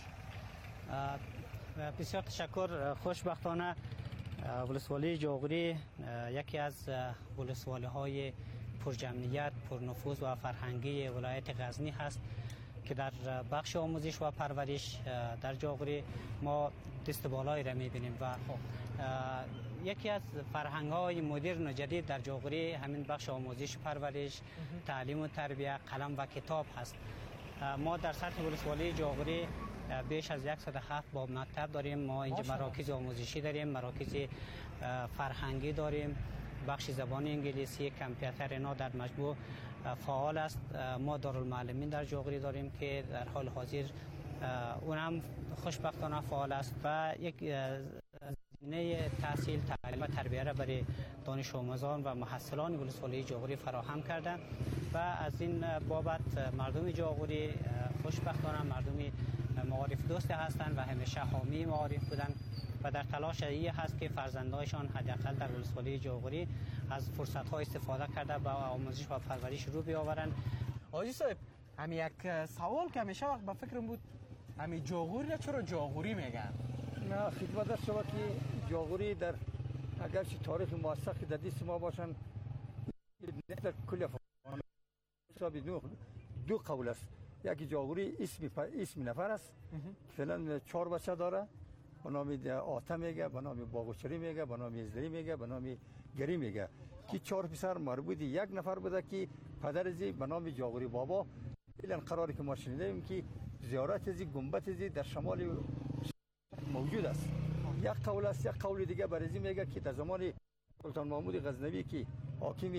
بسیار تشکر. خوشبختانه ولسوالی جاغوری یکی از ولسوالی های پرجمعیت، پرنفوذ و فرهنگی ولایت غزنی هست که در بخش آموزش و پرورش در جاغوری ما دست بالایی را می‌بینیم و یکی از فرهنگ‌های مدرن و جدید در جاغوری همین بخش آموزش و پرورش، تعلیم و تربیت، قلم و کتاب هست. ما در سطح ولسوالی جاغوری بیش از 107 باب مکتب داریم. ما اینجا مراکز آموزشی داریم، مراکز فرهنگی داریم، بخش زبان انگلیسی، کامپیوتر اینا در مجموع فعال است. ما دارالمعلمین در جاغوری داریم که در حال حاضر اون هم خوشبختانه فعال است و یک زمینه تحصیل، تعلیم و تربیت را برای دانش آموزان و محصلان ولسوالی جاغوری فراهم کرده و از این بابت مردم جاغوری خوشبختانه مردمی معارف دوست هستند و همیشه حامی معارف بودند و در تلاش این هست که فرزندانشان حداقل در ولسوالی جاغوری از فرصت‌ها استفاده کرده به آموزش و پرورش رو بیاورند. آجی صاحب، همین یک سوال که همیشه وقت به فکرم بود، همین جاغوری را چرا جاغوری میگن؟ نه خدمت است شما که جاغوری در اگرچه تاریخ موثق در دست ما باشن در کل افغانستان دو قول است. یکی جاغوری اسم نفر است، فعلا 4 بچه داره، به نام آتا میگه، به نام باغوچری میگه، به نام ازدری میگه، به نام گری میگه که 4 پسر مربوط یک نفر بوده که پدر ازی به نام جاغوری بابا. فعلا قراری که ما شنیدیم که زیارت ازی گنبد ازی در شمال موجود است. یک قول است. یک قول دیگه برای میگه که در زمان سلطان محمود غزنوی که حاکم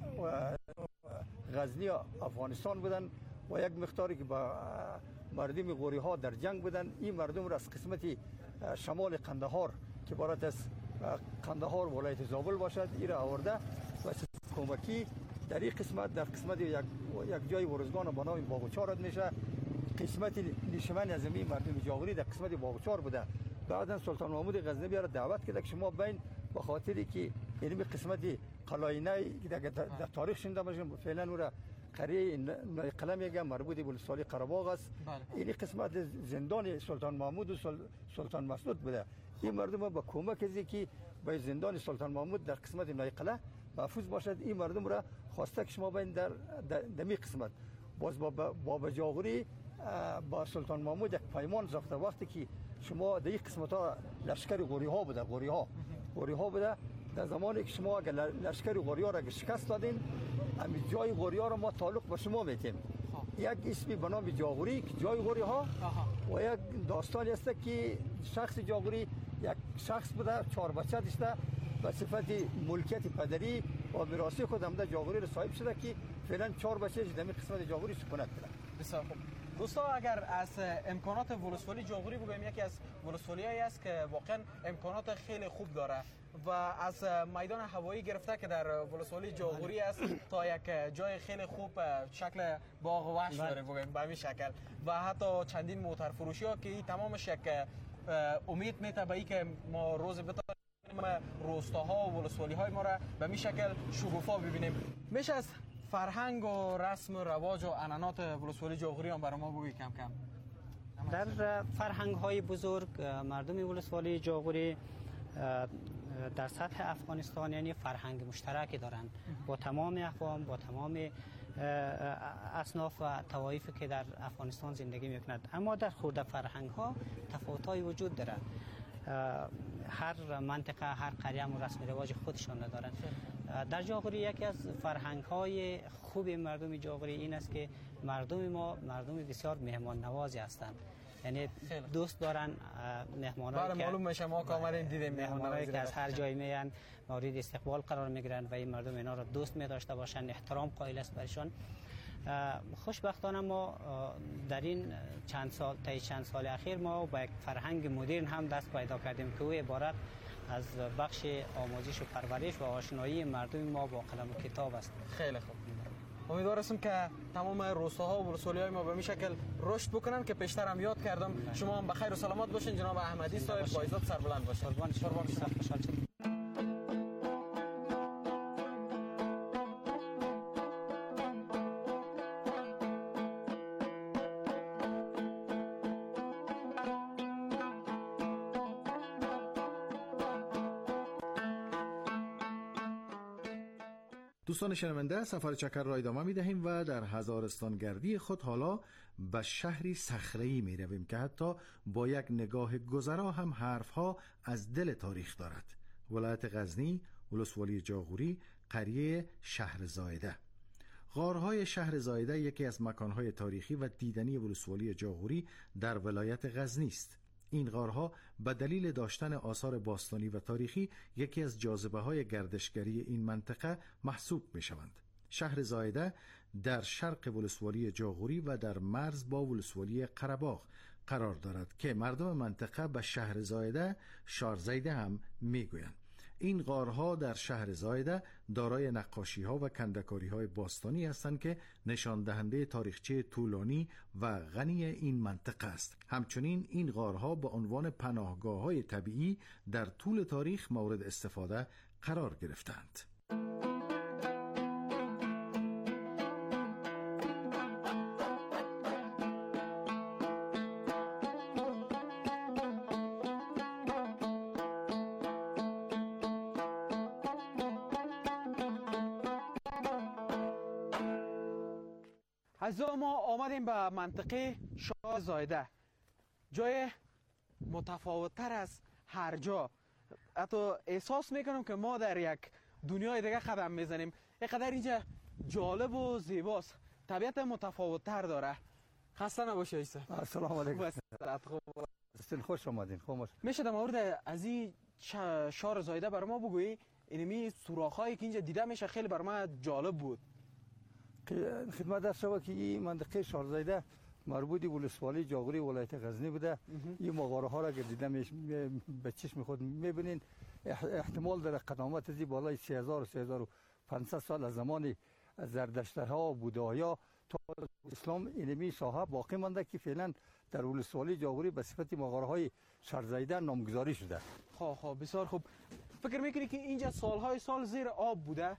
غزنی افغانستان بودن و یک مقداری که با مردم غوری ها در جنگ بودن، این مردم را از قسمت شمال قندهار که عبارت از قندهار ولایت زابل باشد این را آورده و کمکی در این قسمت در قسمت یک جای ورزگان به نام باغچار میشه. قسمت نشمن از این مردم جاغوری در قسمت باغچار بوده. بعدا سلطان محمود غزنوی را دعوت کرد که شما بین به خاطری که این قسمت قلاینه در تاریخ شنیده باشیم، فعلا او را قریه نای قلم میگه، مربوط به ولسوالی قره‌باغ است. این قسمت زندان سلطان محمود و سلطان مسعود بوده. این مردم با کمک از که به زندان سلطان محمود در قسمت نای قلعه محفوظ باشد، این مردم را خواسته که شما بین در می قسمت باز با جاغوری با سلطان محمود یک پیمان ساخته. وقتی که شما در این قسمت ها لشکر غوری ها بوده، در زمانی که شما اگر لشکر غوری ها را شکست دادین، همین جای غوری ها را ما تعلق به شما میتیم. یک اسمی به نام جاغوری که جای غوری ها و یک داستانی است که شخص جاغوری یک شخص بوده، 4 بچه داشته، به صفت ملکیت پدری و میراثی خود هم جاغوری را صاحب شده که فعلا 4 بچه در این قسمت جاغوری سکونت داره. بسیار خوب دوستا، اگر از امکانات ولسوالی جاغوری بگویم، یکی از ولسوالی‌هایی است که واقعا امکانات خیلی خوب داره و از میدان هوایی گرفته که در ولسوالی جاغوری است تا یک جای خیلی خوب شکل باغ وحش داره بگویم به همین شکل و حتی چندین موتر فروشی ها که تمامش یک امید میته به که ما روز بتونیم روستاها و ولسوالی های ما را به این شکل شکوفا ببینیم. میشه از فرهنگ و رسم و رواج و عنعنات ولسوالی جاغوری هم برای ما بگویید کم کم؟ در فرهنگ های بزرگ مردم ولسوالی جاغوری در سطح افغانستان یعنی فرهنگ مشترکی دارند با تمام اقوام، با تمام اصناف و طوایفی که در افغانستان زندگی میکنند. اما در خود فرهنگ ها تفاوت‌های وجود داره. هر منطقه، هر قریه و رسم رواج خودشان دارند. در جاغوری یکی از فرهنگ های خوب مردم جاغوری این است که مردم ما مردم بسیار مهمان نوازی هستند. یعنی دوست دارن مهمانایی که معلوم میشه ما کاملا دیدیم مهمانایی که از هر جای میان مورد استقبال قرار میگیرن و این مردم اینا را دوست می‌داشته باشن، احترام قائل است برشان. خوشبختانه ما در این چند سال اخیر ما با یک فرهنگ مدرن هم دست پیدا کردیم که او عبارت از بخش آموزش و پرورش و آشنایی مردم ما با قلم و کتاب است. خیلی خوب. امیدوارم که تمام روستاها و ولسوالی‌های ما به این شکل رشد بکنن که پیشتر هم یاد کردم. شما هم بخیر و سلامت باشین جناب احمدی صاحب، با عزت سربلند باشین. قربان شما. خوشحال شدم. دوستان شنونده، سفر چکر را ادامه می دهیم و در هزارستان گردی خود حالا به شهری صخره‌ای می رویم که حتی با یک نگاه گذرا هم حرفها از دل تاریخ دارد. ولایت غزنی، ولسوالی جاغوری، قریه شهرزایده. غارهای شهرزایده یکی از مکانهای تاریخی و دیدنی ولسوالی جاغوری در ولایت غزنی است. این غارها به دلیل داشتن آثار باستانی و تاریخی یکی از جاذبه‌های گردشگری این منطقه محسوب می‌شوند. شهر زایده در شرق ولسوالی جاغوری و در مرز با ولسوالی قره‌باغ قرار دارد که مردم منطقه به شهر زایده شارزیده هم میگویند. این غارها در شهر زایده دارای نقاشی‌ها و کنده‌کاری‌های باستانی هستند که نشان دهنده تاریخچه طولانی و غنی این منطقه است. همچنین این غارها به عنوان پناهگاه‌های طبیعی در طول تاریخ مورد استفاده قرار گرفتند. از ما آمدیم به منطقه شارزایده، جای متفاوت‌تر از هر جا. حتی احساس میکنم که ما در یک دنیای دیگه قدم میزنیم. اینقدر اینجا جالب و زیباست، طبیعت متفاوت‌تر داره. خسته نباشی ایسا. السلام علیکم. خوش آمدین. خوب میشه در مورد از این شار زایده بر ما بگویی؟ اینمی سوراخ‌هایی که اینجا دیده میشه خیلی بر ما جالب بود. خدمت در شما که این منطقه شار زایده مربوطی ولسوالی جاغوری ولایت غزنی بوده. این مغاره ها را اگر دیده به چشم خود میبینین احتمال داره قدامت از بالای 3000 و 3500 سال از زمان زردشترها و بودایا تا اسلام اینمی ساحه باقی مانده که فعلا در ولسوالی جاغوری به صفت مغاره های شارزایده نامگذاری شده. خب بسیار خوب. فکر میکنی که اینجا سالهای سال زیر آب بوده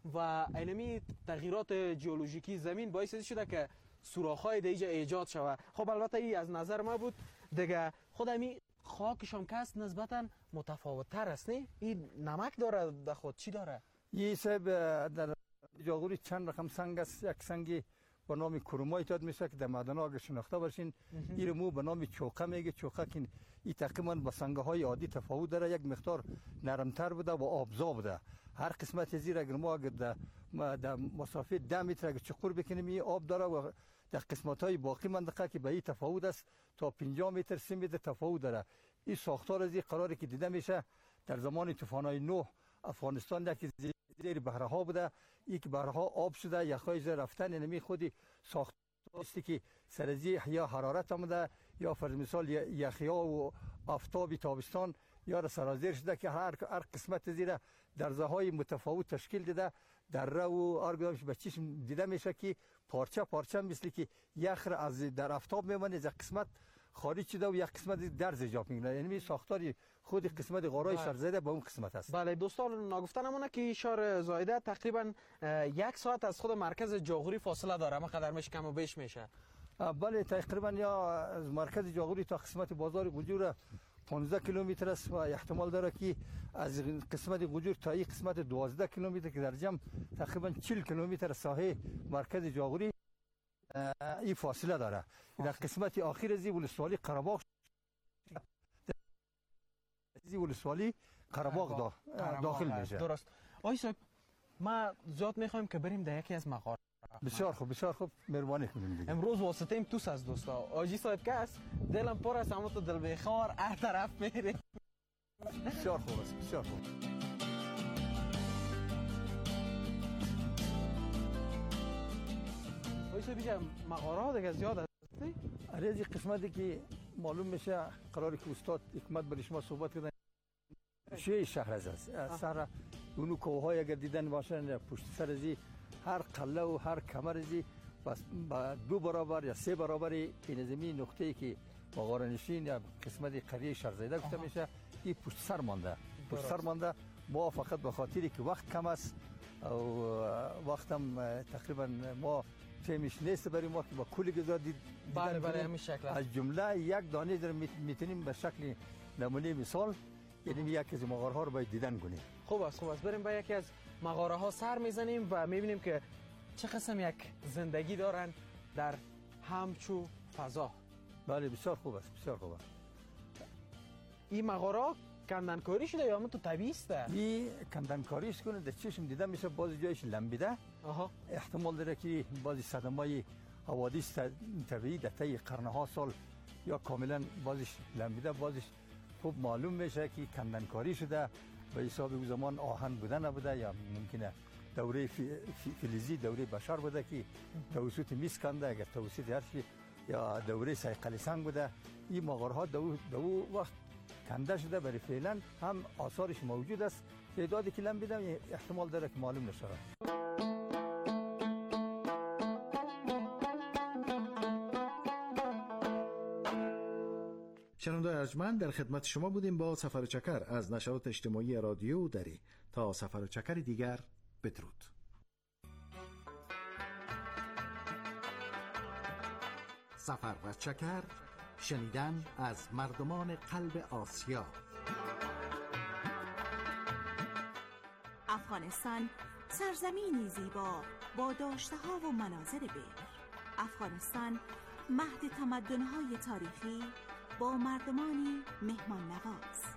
و اینمی تغییرات ژئولوژیکی زمین باعث شده که سوراخ‌های اینجا ایجاد شود؟ خب البته این از نظر ما بود دیگه. خود همین خاکش هم کس نسبتا متفاوت‌تر است نه؟ این نمک داره در خود چی داره؟ این صاحب در جاغوری چند رقم سنگ است. یک سنگی به نام کرومایت داد میشه که در معدن‌ها اگه شناخته باشین این مو به نام چوقه میگه. چوقه که این تقریبا با سنگ‌های عادی تفاوت داره، یک مقدار نرمتر بوده و آبزا بوده. هر قسمت زیر اگر ما اگر در مسافت 10 متر اگر چقور بکنیم این آب داره و در قسمت‌های باقی منطقه که به این تفاوت است تا 50 متر 30 متر تفاوت داره. این ساختار از این قراری که دیده میشه در زمان طوفان‌های نوح افغانستان یکی زیر بحرها بوده. یک بحرها آب شده یخای زیر رفتن اینمی خودی ساختاری که سرزی یا حرارت آمده یا فرض مثال یخیا و آفتاب تابستان یا سرازیر شده که هر قسمت زیر درزهای متفاوت تشکیل داده. دره و آرگامش به چشم دیده میشه که پارچه مثل که یخ را از در آفتاب میمونه از قسمت خارج شده و یک قسمت درز ایجاد میکنه. یعنی ساختاری خود قسمت غارای شارزایده به اون قسمت است. بله دوستان، ناگفته نمونه که شار زایده تقریبا 1 ساعت از خود مرکز جاغوری فاصله داره. ما قدر میشه کم و بیش میشه؟ بله تقریبا یا از مرکز جاغوری تا قسمت بازار گجور 15 کیلومتر است و احتمال داره که از قسمت گجور تا این قسمت 12 کیلومتر که در جمع تقریبا 40 کیلومتر ساحه مرکز جاغوری این فاصله داره. در قسمت آخر از ولسوالی قره‌باغ داخل میشه. درست. آقای صاحب ما زیاد میخوایم که بریم در یکی از مغاره. بسیار خوب مهربانی کنید دیگه. امروز واسطه ایم توس از دوستا. آجی صاحب که است دلم پر است اما تو دل بخوار هر طرف میره. بسیار خوب است. بسیار خوب. آقای صاحب اینجا مغاره ها دیگه زیاد است. از قسمتی که معلوم میشه قراری که استاد حکمت برای شما صحبت کردن چه شهر است. سر اونو کوه‌های اگر دیدن باشن پشت سر ازی هر قله و هر کمر ازی با 2 برابر یا 3 برابر این زمین نقطه‌ای که مغاره نشین یا قسمت قریه شارزایده گفته میشه این پشت سر مانده. ما فقط به خاطری که وقت کم است و وقتم تقریبا ما فهمش نیست برای ما که با کلی گذار دید. بله همین شکل است. از جمله یک دانه در میتونیم به شکل نمونه مثال یعنی یکی از مغاره ها رو باید دیدن کنیم. خوب است. بریم به یکی از مغاره ها سر میزنیم و میبینیم که چه قسم یک زندگی دارن در همچو فضا. بله بسیار خوب است. این مغاره کندنکاری شده یا تو طبیعی است؟ این کندنکاری است کنه در چشم دیده میشه بعضی جایش لمبیده. احتمال داره که بعضی صدمای حوادث طبیعی در طی قرنها سال یا کاملا بعضیش لمبیده بعضیش خوب معلوم میشه که کندنکاری شده به حساب او زمان آهن بوده نبوده یا ممکنه دوره فلزی دوره بشر بوده که توسط میس کنده اگر توسط هر چی یا دوره صیقل سنگ بوده. این مغاره ها دو وقت کنده شده برای فعلا هم آثارش موجود است. تعدادی که لمبیده احتمال داره که معلوم نشه. شنوندگان ارجمند در خدمت شما بودیم با سفر و چکر از نشرات اجتماعی رادیو دری. تا سفر و چکر دیگر بدرود. سفر و چکر، شنیدن از مردمان قلب آسیا. افغانستان سرزمینی زیبا با داشته‌ها و مناظر بکر. افغانستان مهد تمدن‌های تاریخی با مردمانی مهمان نواز.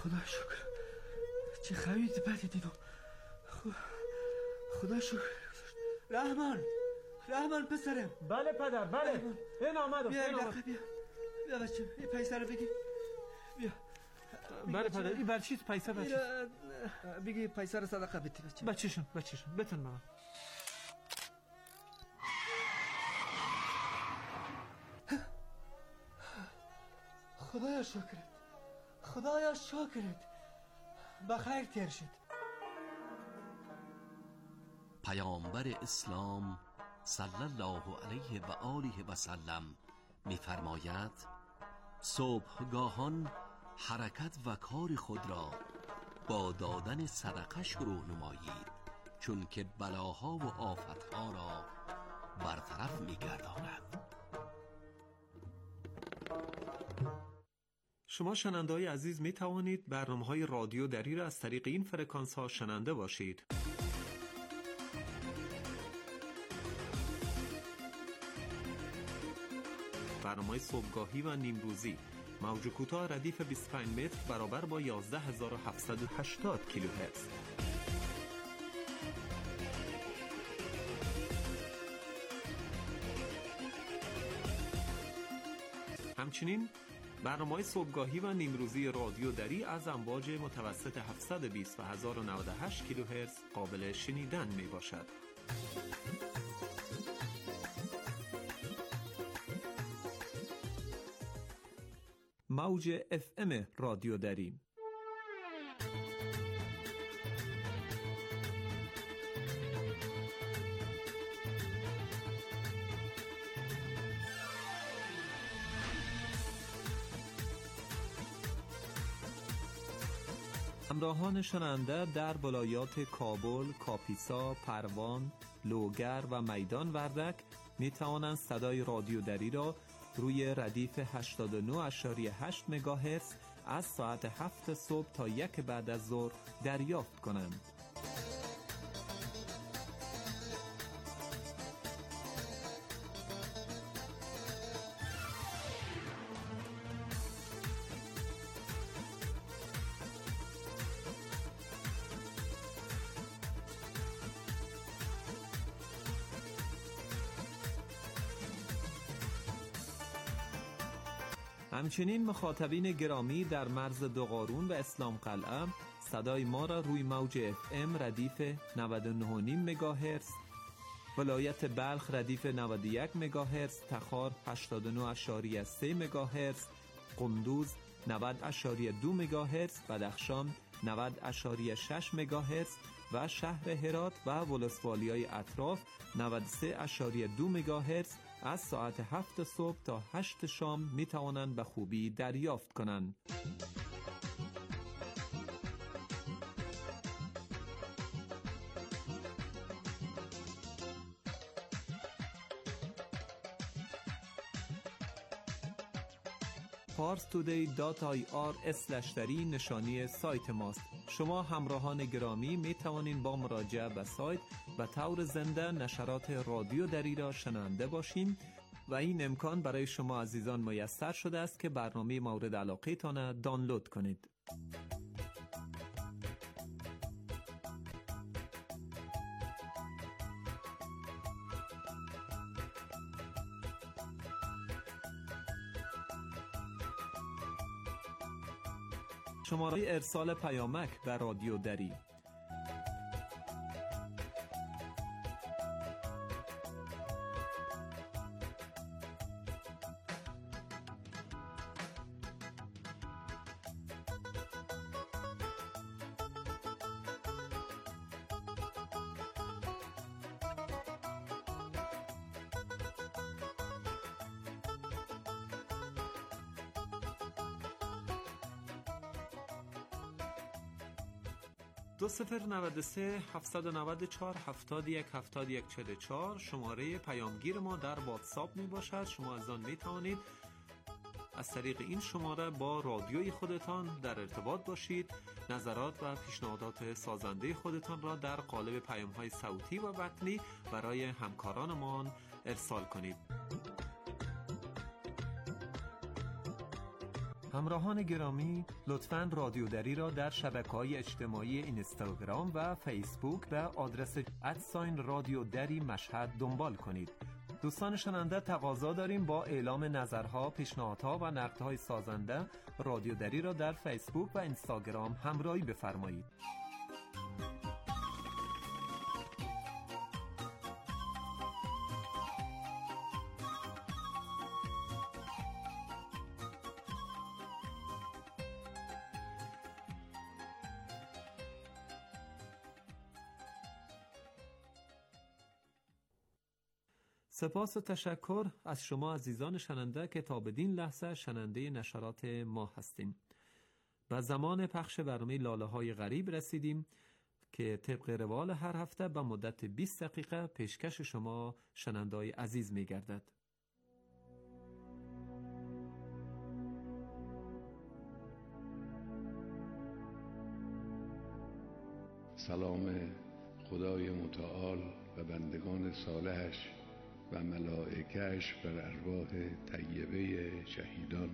خدا شکر. چه خرید بدی دیدم. خدا شکر. رحمان پسرم. بله پدر، بله. این آمدم. بیا بچه، این پیسه رو بگی. بیا. بله پدر، این برچیت پیسه بچه. بگی پیسه رو صدقه بدی بچه. بچه‌شون بتون مامان. خدایا شکرت. بخیر تیر شد. پیامبر اسلام صلی الله علیه و آله و سلم می‌فرماید صبحگاهان حرکت و کار خود را با دادن صدقه شروع نمایید، چون که بلاها و آفتها را برطرف می‌گرداند. شما شنونده‌های عزیز می توانید برنامه‌های رادیو دری را از طریق این فرکانس ها شنونده باشید. برنامه‌های صبحگاهی و نیمروزی موج کوتاه ردیف 25 متر برابر با 11780 کیلوهرتز. همچنین برنامه‌های صبحگاهی و نیمروزی رادیو دری از امواج متوسط 720 و 1098 کیلوهرتز قابل شنیدن می باشد. موج FM رادیو دری. همراهان شنونده در ولایات کابل، کاپیسا، پروان، لوگر و میدان وردک می توانند صدای رادیو دری را روی ردیف 89.8 مگاهرتز از ساعت 7 صبح تا 1 بعد از ظهر دریافت کنند. همچنین مخاطبین گرامی در مرز دوقارون و اسلام قلعه صدای ما را روی موج FM ردیف 99.5 مگاهرتز، ولایت بلخ ردیف 91 مگاهرتز، تخار 89.3 مگاهرتز، قندوز 90.2 مگاهرتز، بدخشان 90.6 مگاهرتز و شهر هرات و ولسوالیای اطراف 93.2 مگاهرتز از ساعت 7 صبح تا 8 شام می توانند به خوبی دریافت کنند. parstoday.ir/dari نشانی سایت ماست. شما همراهان گرامی می توانید با مراجعه به سایت به طور زنده نشرات رادیو دری را شنونده باشیم و این امکان برای شما عزیزان میسر شده است که برنامه مورد علاقه تان دانلود کنید. شماره ارسال پیامک به رادیو دری دو 093 794 71 71 44 شماره پیامگیر ما در واتساپ می باشد. شما از آن می توانید از طریق این شماره با رادیوی خودتان در ارتباط باشید، نظرات و پیشنهادات سازنده خودتان را در قالب پیام‌های صوتی و متنی برای همکارانمان ارسال کنید. همراهان گرامی، لطفاً رادیو دری را در شبکه‌های اجتماعی اینستاگرام و فیسبوک به آدرس @رادیو دری مشهد دنبال کنید. دوستان شنونده، تقاضا داریم با اعلام نظرها، پیشنهادها و نقدهای سازنده رادیو دری را در فیسبوک و اینستاگرام همراهی بفرمایید. سپاس و تشکر از شما عزیزان شنونده که تا بدین لحظه شنونده نشرات ما هستیم. به زمان پخش برنامه لاله های غریب رسیدیم که طبق روال هر هفته به مدت 20 دقیقه پیشکش شما شنونده‌های عزیز می گردد. سلام خدای متعال و بندگان صالحش و ملائکه‌اش بر ارواح طیبه شهیدان.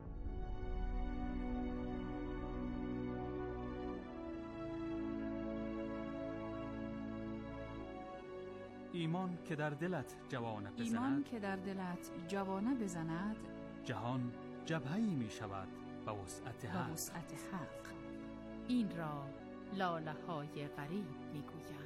ایمان که در دلت جوانه بزند، ایمان که در دلت جوانه بزند، جهان جبهه‌ای می شود به وسعت حق. به وسعت حق. این را لاله های غریب می گویند.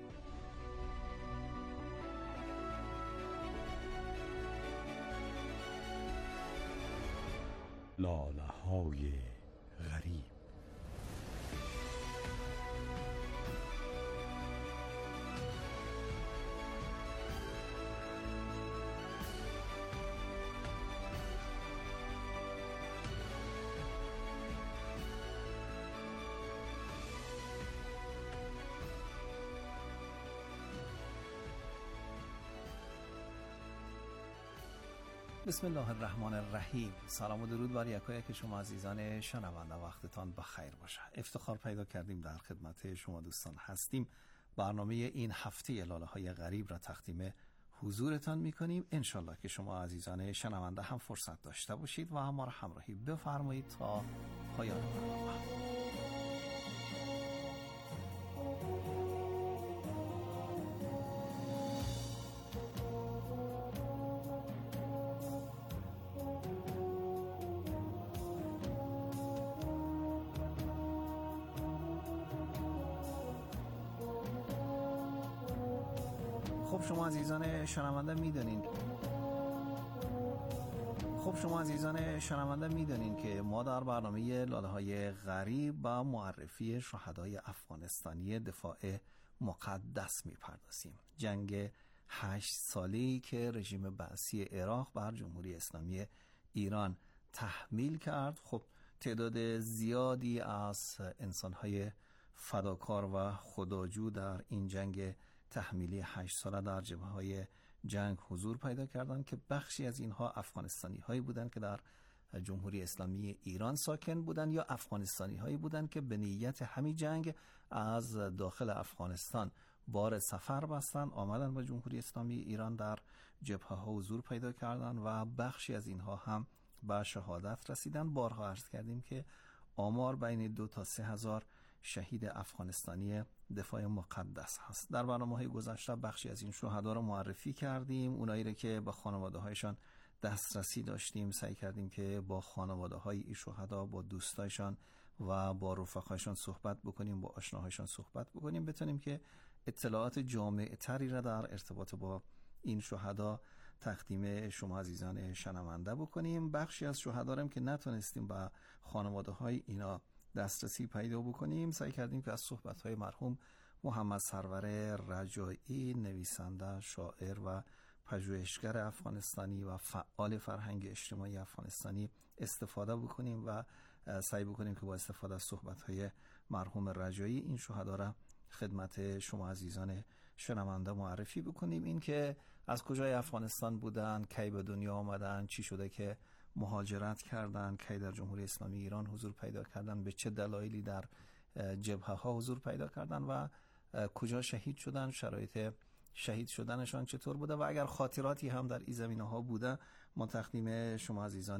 لاله های غریب. بسم الله الرحمن الرحیم. سلام و درود بر یکایک شما عزیزان شنونده، وقتتان بخیر باشه. افتخار پیدا کردیم در خدمت شما دوستان هستیم. برنامه این هفته لاله های غریب را تقدیم حضورتان میکنیم. انشالله که شما عزیزان شنونده هم فرصت داشته باشید و ما را همراهی بفرمایید تا پایان برنامه. شما عزیزان شنونده میدونین که ما در برنامه لاله های غریب با معرفی شهدای افغانستانی دفاع مقدس میپردازیم. جنگ 8 ساله‌ای که رژیم بعثی عراق بر جمهوری اسلامی ایران تحمیل کرد. خب تعداد زیادی از انسان‌های فداکار و خداجو در این جنگ تحمیلی 8 ساله در جبهه‌های جنگ حضور پیدا کردند که بخشی از اینها افغانستانی هایی بودند که در جمهوری اسلامی ایران ساکن بودند یا افغانستانی هایی بودند که به نیت همین جنگ از داخل افغانستان بار سفر بستند، آمدن به جمهوری اسلامی ایران در جبهه‌ها حضور پیدا کردند و بخشی از اینها هم به شهادت رسیدند. بارها عرض کردیم که آمار بین 2 تا 3 هزار شهید افغانستانی دفاع مقدس هست. در برنامه‌های گذشته بخشی از این شهدا رو معرفی کردیم. اونایی رو که به خانواده‌هایشان دسترسی داشتیم سعی کردیم که با خانواده‌های این شهدا، با دوستایشان و با رفقایشان صحبت بکنیم، با آشناهایشان صحبت بکنیم، بتونیم که اطلاعات جامع‌تری را در ارتباط با این شهدا تقدیم شما عزیزان شنونده بکنیم. بخشی از شهدا رو که نتونستیم با خانواده‌های اینا دسترسی پیدا بکنیم سعی کردیم که از صحبت‌های مرحوم محمد سرور رجایی، نویسنده، شاعر و پژوهشگر افغانستانی و فعال فرهنگ اجتماعی افغانستانی استفاده بکنیم و سعی بکنیم که با استفاده از صحبت‌های مرحوم رجایی این شهدا را خدمت شما عزیزان شنونده معرفی بکنیم. این که از کجای افغانستان بودن، کی به دنیا آمدن، چی شده که مهاجرت کردن، کی در جمهوری اسلامی ایران حضور پیدا کردن، به چه دلایلی در جبهه‌ها حضور پیدا کردن و کجا شهید شدن، شرایط شهید شدنشان چطور بوده و اگر خاطراتی هم در این زمینه‌ها بوده ما تقدیم شما عزیزان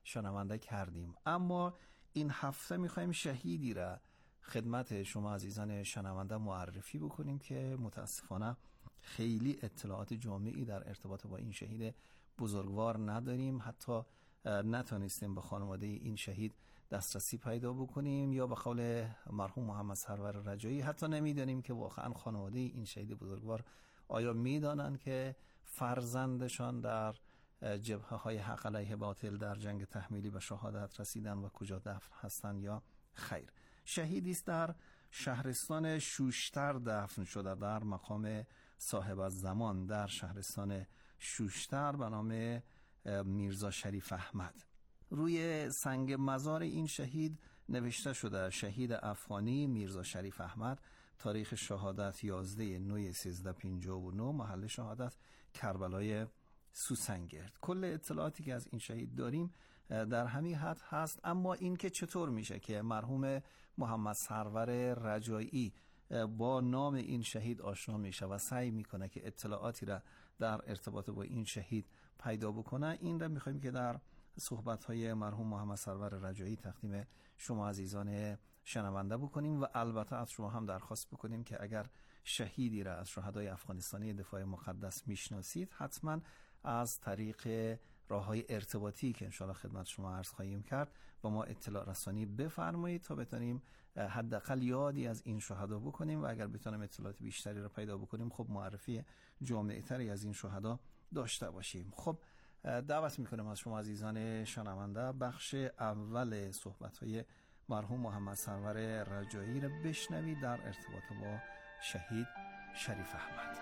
شنونده کردیم. اما این هفته میخوایم شهیدی را خدمت شما عزیزان شنونده معرفی بکنیم که متاسفانه خیلی اطلاعات جامعی در ارتباط با این شهید بزرگوار نداریم. حتی نتونستیم به خانواده این شهید دسترسی پیدا بکنیم، یا به قول مرحوم محمد سرور رجایی حتی نمیدانیم که واقعا خانواده این شهید بزرگوار آیا میدانند که فرزندشان در جبهه های حق علیه باطل در جنگ تحمیلی به شهادت رسیدن و کجا دفن هستند یا خیر. شهیدی است در شهرستان شوشتر دفن شده، در مقام صاحب الزمان در شهرستان شوشتر به نام میرزا شریف احمد. روی سنگ مزار این شهید نوشته شده شهید افغانی میرزا شریف احمد، تاریخ شهادت 11/9/1359، محل شهادت کربلای سوسنگرد. کل اطلاعاتی که از این شهید داریم در همین حد هست. اما این که چطور میشه که مرحوم محمد سرور رجایی با نام این شهید آشنا میشه و سعی میکنه که اطلاعاتی را در ارتباط با این شهید پیدا بکنه، این را میخوایم که در صحبت‌های مرحوم محمد سرور رجایی تقدیم شما عزیزان شنونده بکنیم و البته از شما هم درخواست بکنیم که اگر شهیدی را از شهدای افغانستانی دفاع مقدس میشناسید، حتما از طریق راه‌های ارتباطی که انشاءالله خدمت شما عرض خواهیم کرد با ما اطلاع رسانی بفرمایید تا بتونیم حداقل یادی از این شهدا بکنیم و اگر بتونیم اطلاعات بیشتری را پیدا بکنیم خب معرفی جامع‌تری از این شهدا داشته باشیم. خب دعوت میکنم از شما عزیزان شنونده بخش اول صحبت‌های مرحوم محمد سرور رجایی را بشنوید در ارتباط با شهید شریف احمد.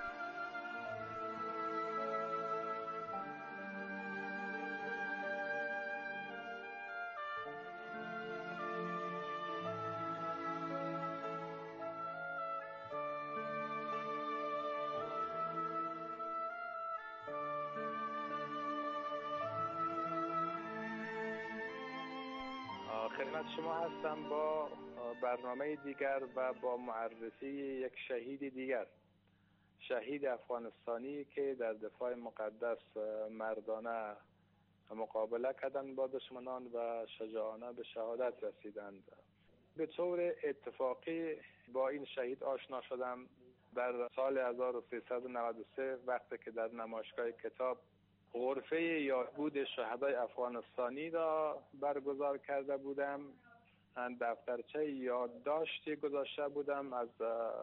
خدمت شما هستم با برنامه دیگر و با معرفی یک شهید دیگر، شهید افغانستانی که در دفاع مقدس مردانه مقابله کردند با دشمنان و شجاعانه به شهادت رسیدند. به طور اتفاقی با این شهید آشنا شدم در سال 1393 وقتی که در نمایشگاه کتاب غرفه یادبود شهدای افغانستانی را برگزار کرده بودم. دفترچه یادداشتی گذاشته بودم، از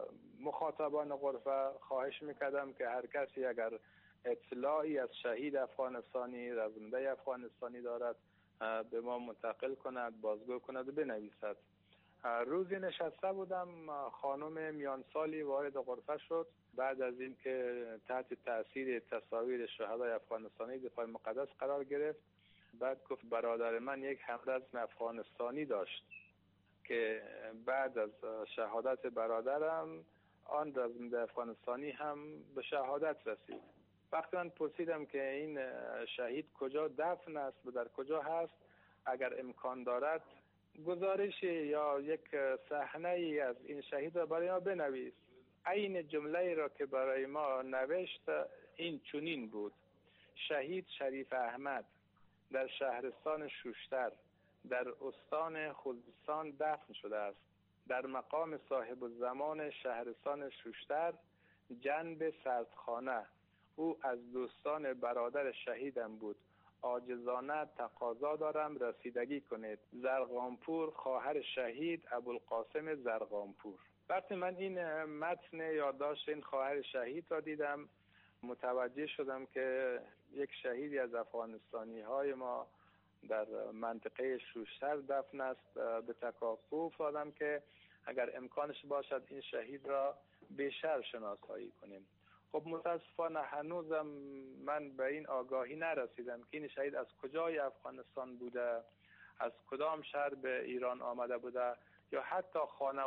مخاطبان غرفه خواهش میکردم که هر کسی اگر اطلاعی از شهید افغانستانی، رزمنده افغانستانی دارد به ما منتقل کند، بازگو کند و بنویسد. روزی نشسته بودم، خانم میانسالی وارد غرفه شد بعد از اینکه تحت تاثیر تصاویر شهدای افغانستانی دفاع مقدس قرار گرفت. بعد گفت برادر من یک همرزم افغانستانی داشت که بعد از شهادت برادرم آن رزمنده افغانستانی هم به شهادت رسید. وقتی من پرسیدم که این شهید کجا دفن است و در کجا هست، اگر امکان دارد گزارش یا یک صحنه ای از این شهید را برای ما بنویس. این جمله را که برای ما نوشت این چنین بود: شهید شریف احمد در شهرستان شوشتر در استان خوزستان دفن شده است. در مقام صاحب الزمان شهرستان شوشتر جنب سردخانه. او از دوستان برادر شهیدم بود. عاجزانه تقاضا دارم رسیدگی کنید. زرغانپور، خواهر شهید ابوالقاسم زرغانپور. وقتی من این متن یادداشت این خواهر شهید را دیدم متوجه شدم که یک شهیدی از افغانستانی های ما در منطقه شوشتر دفن است. به تکاپو افتادم که اگر امکانش باشد این شهید را بیشتر شناسایی کنیم. خب متاسفانه هنوزم من به این آگاهی نرسیدم که این شهید از کجای افغانستان بوده، از کدام شهر به ایران آمده بوده یا حتی خانواده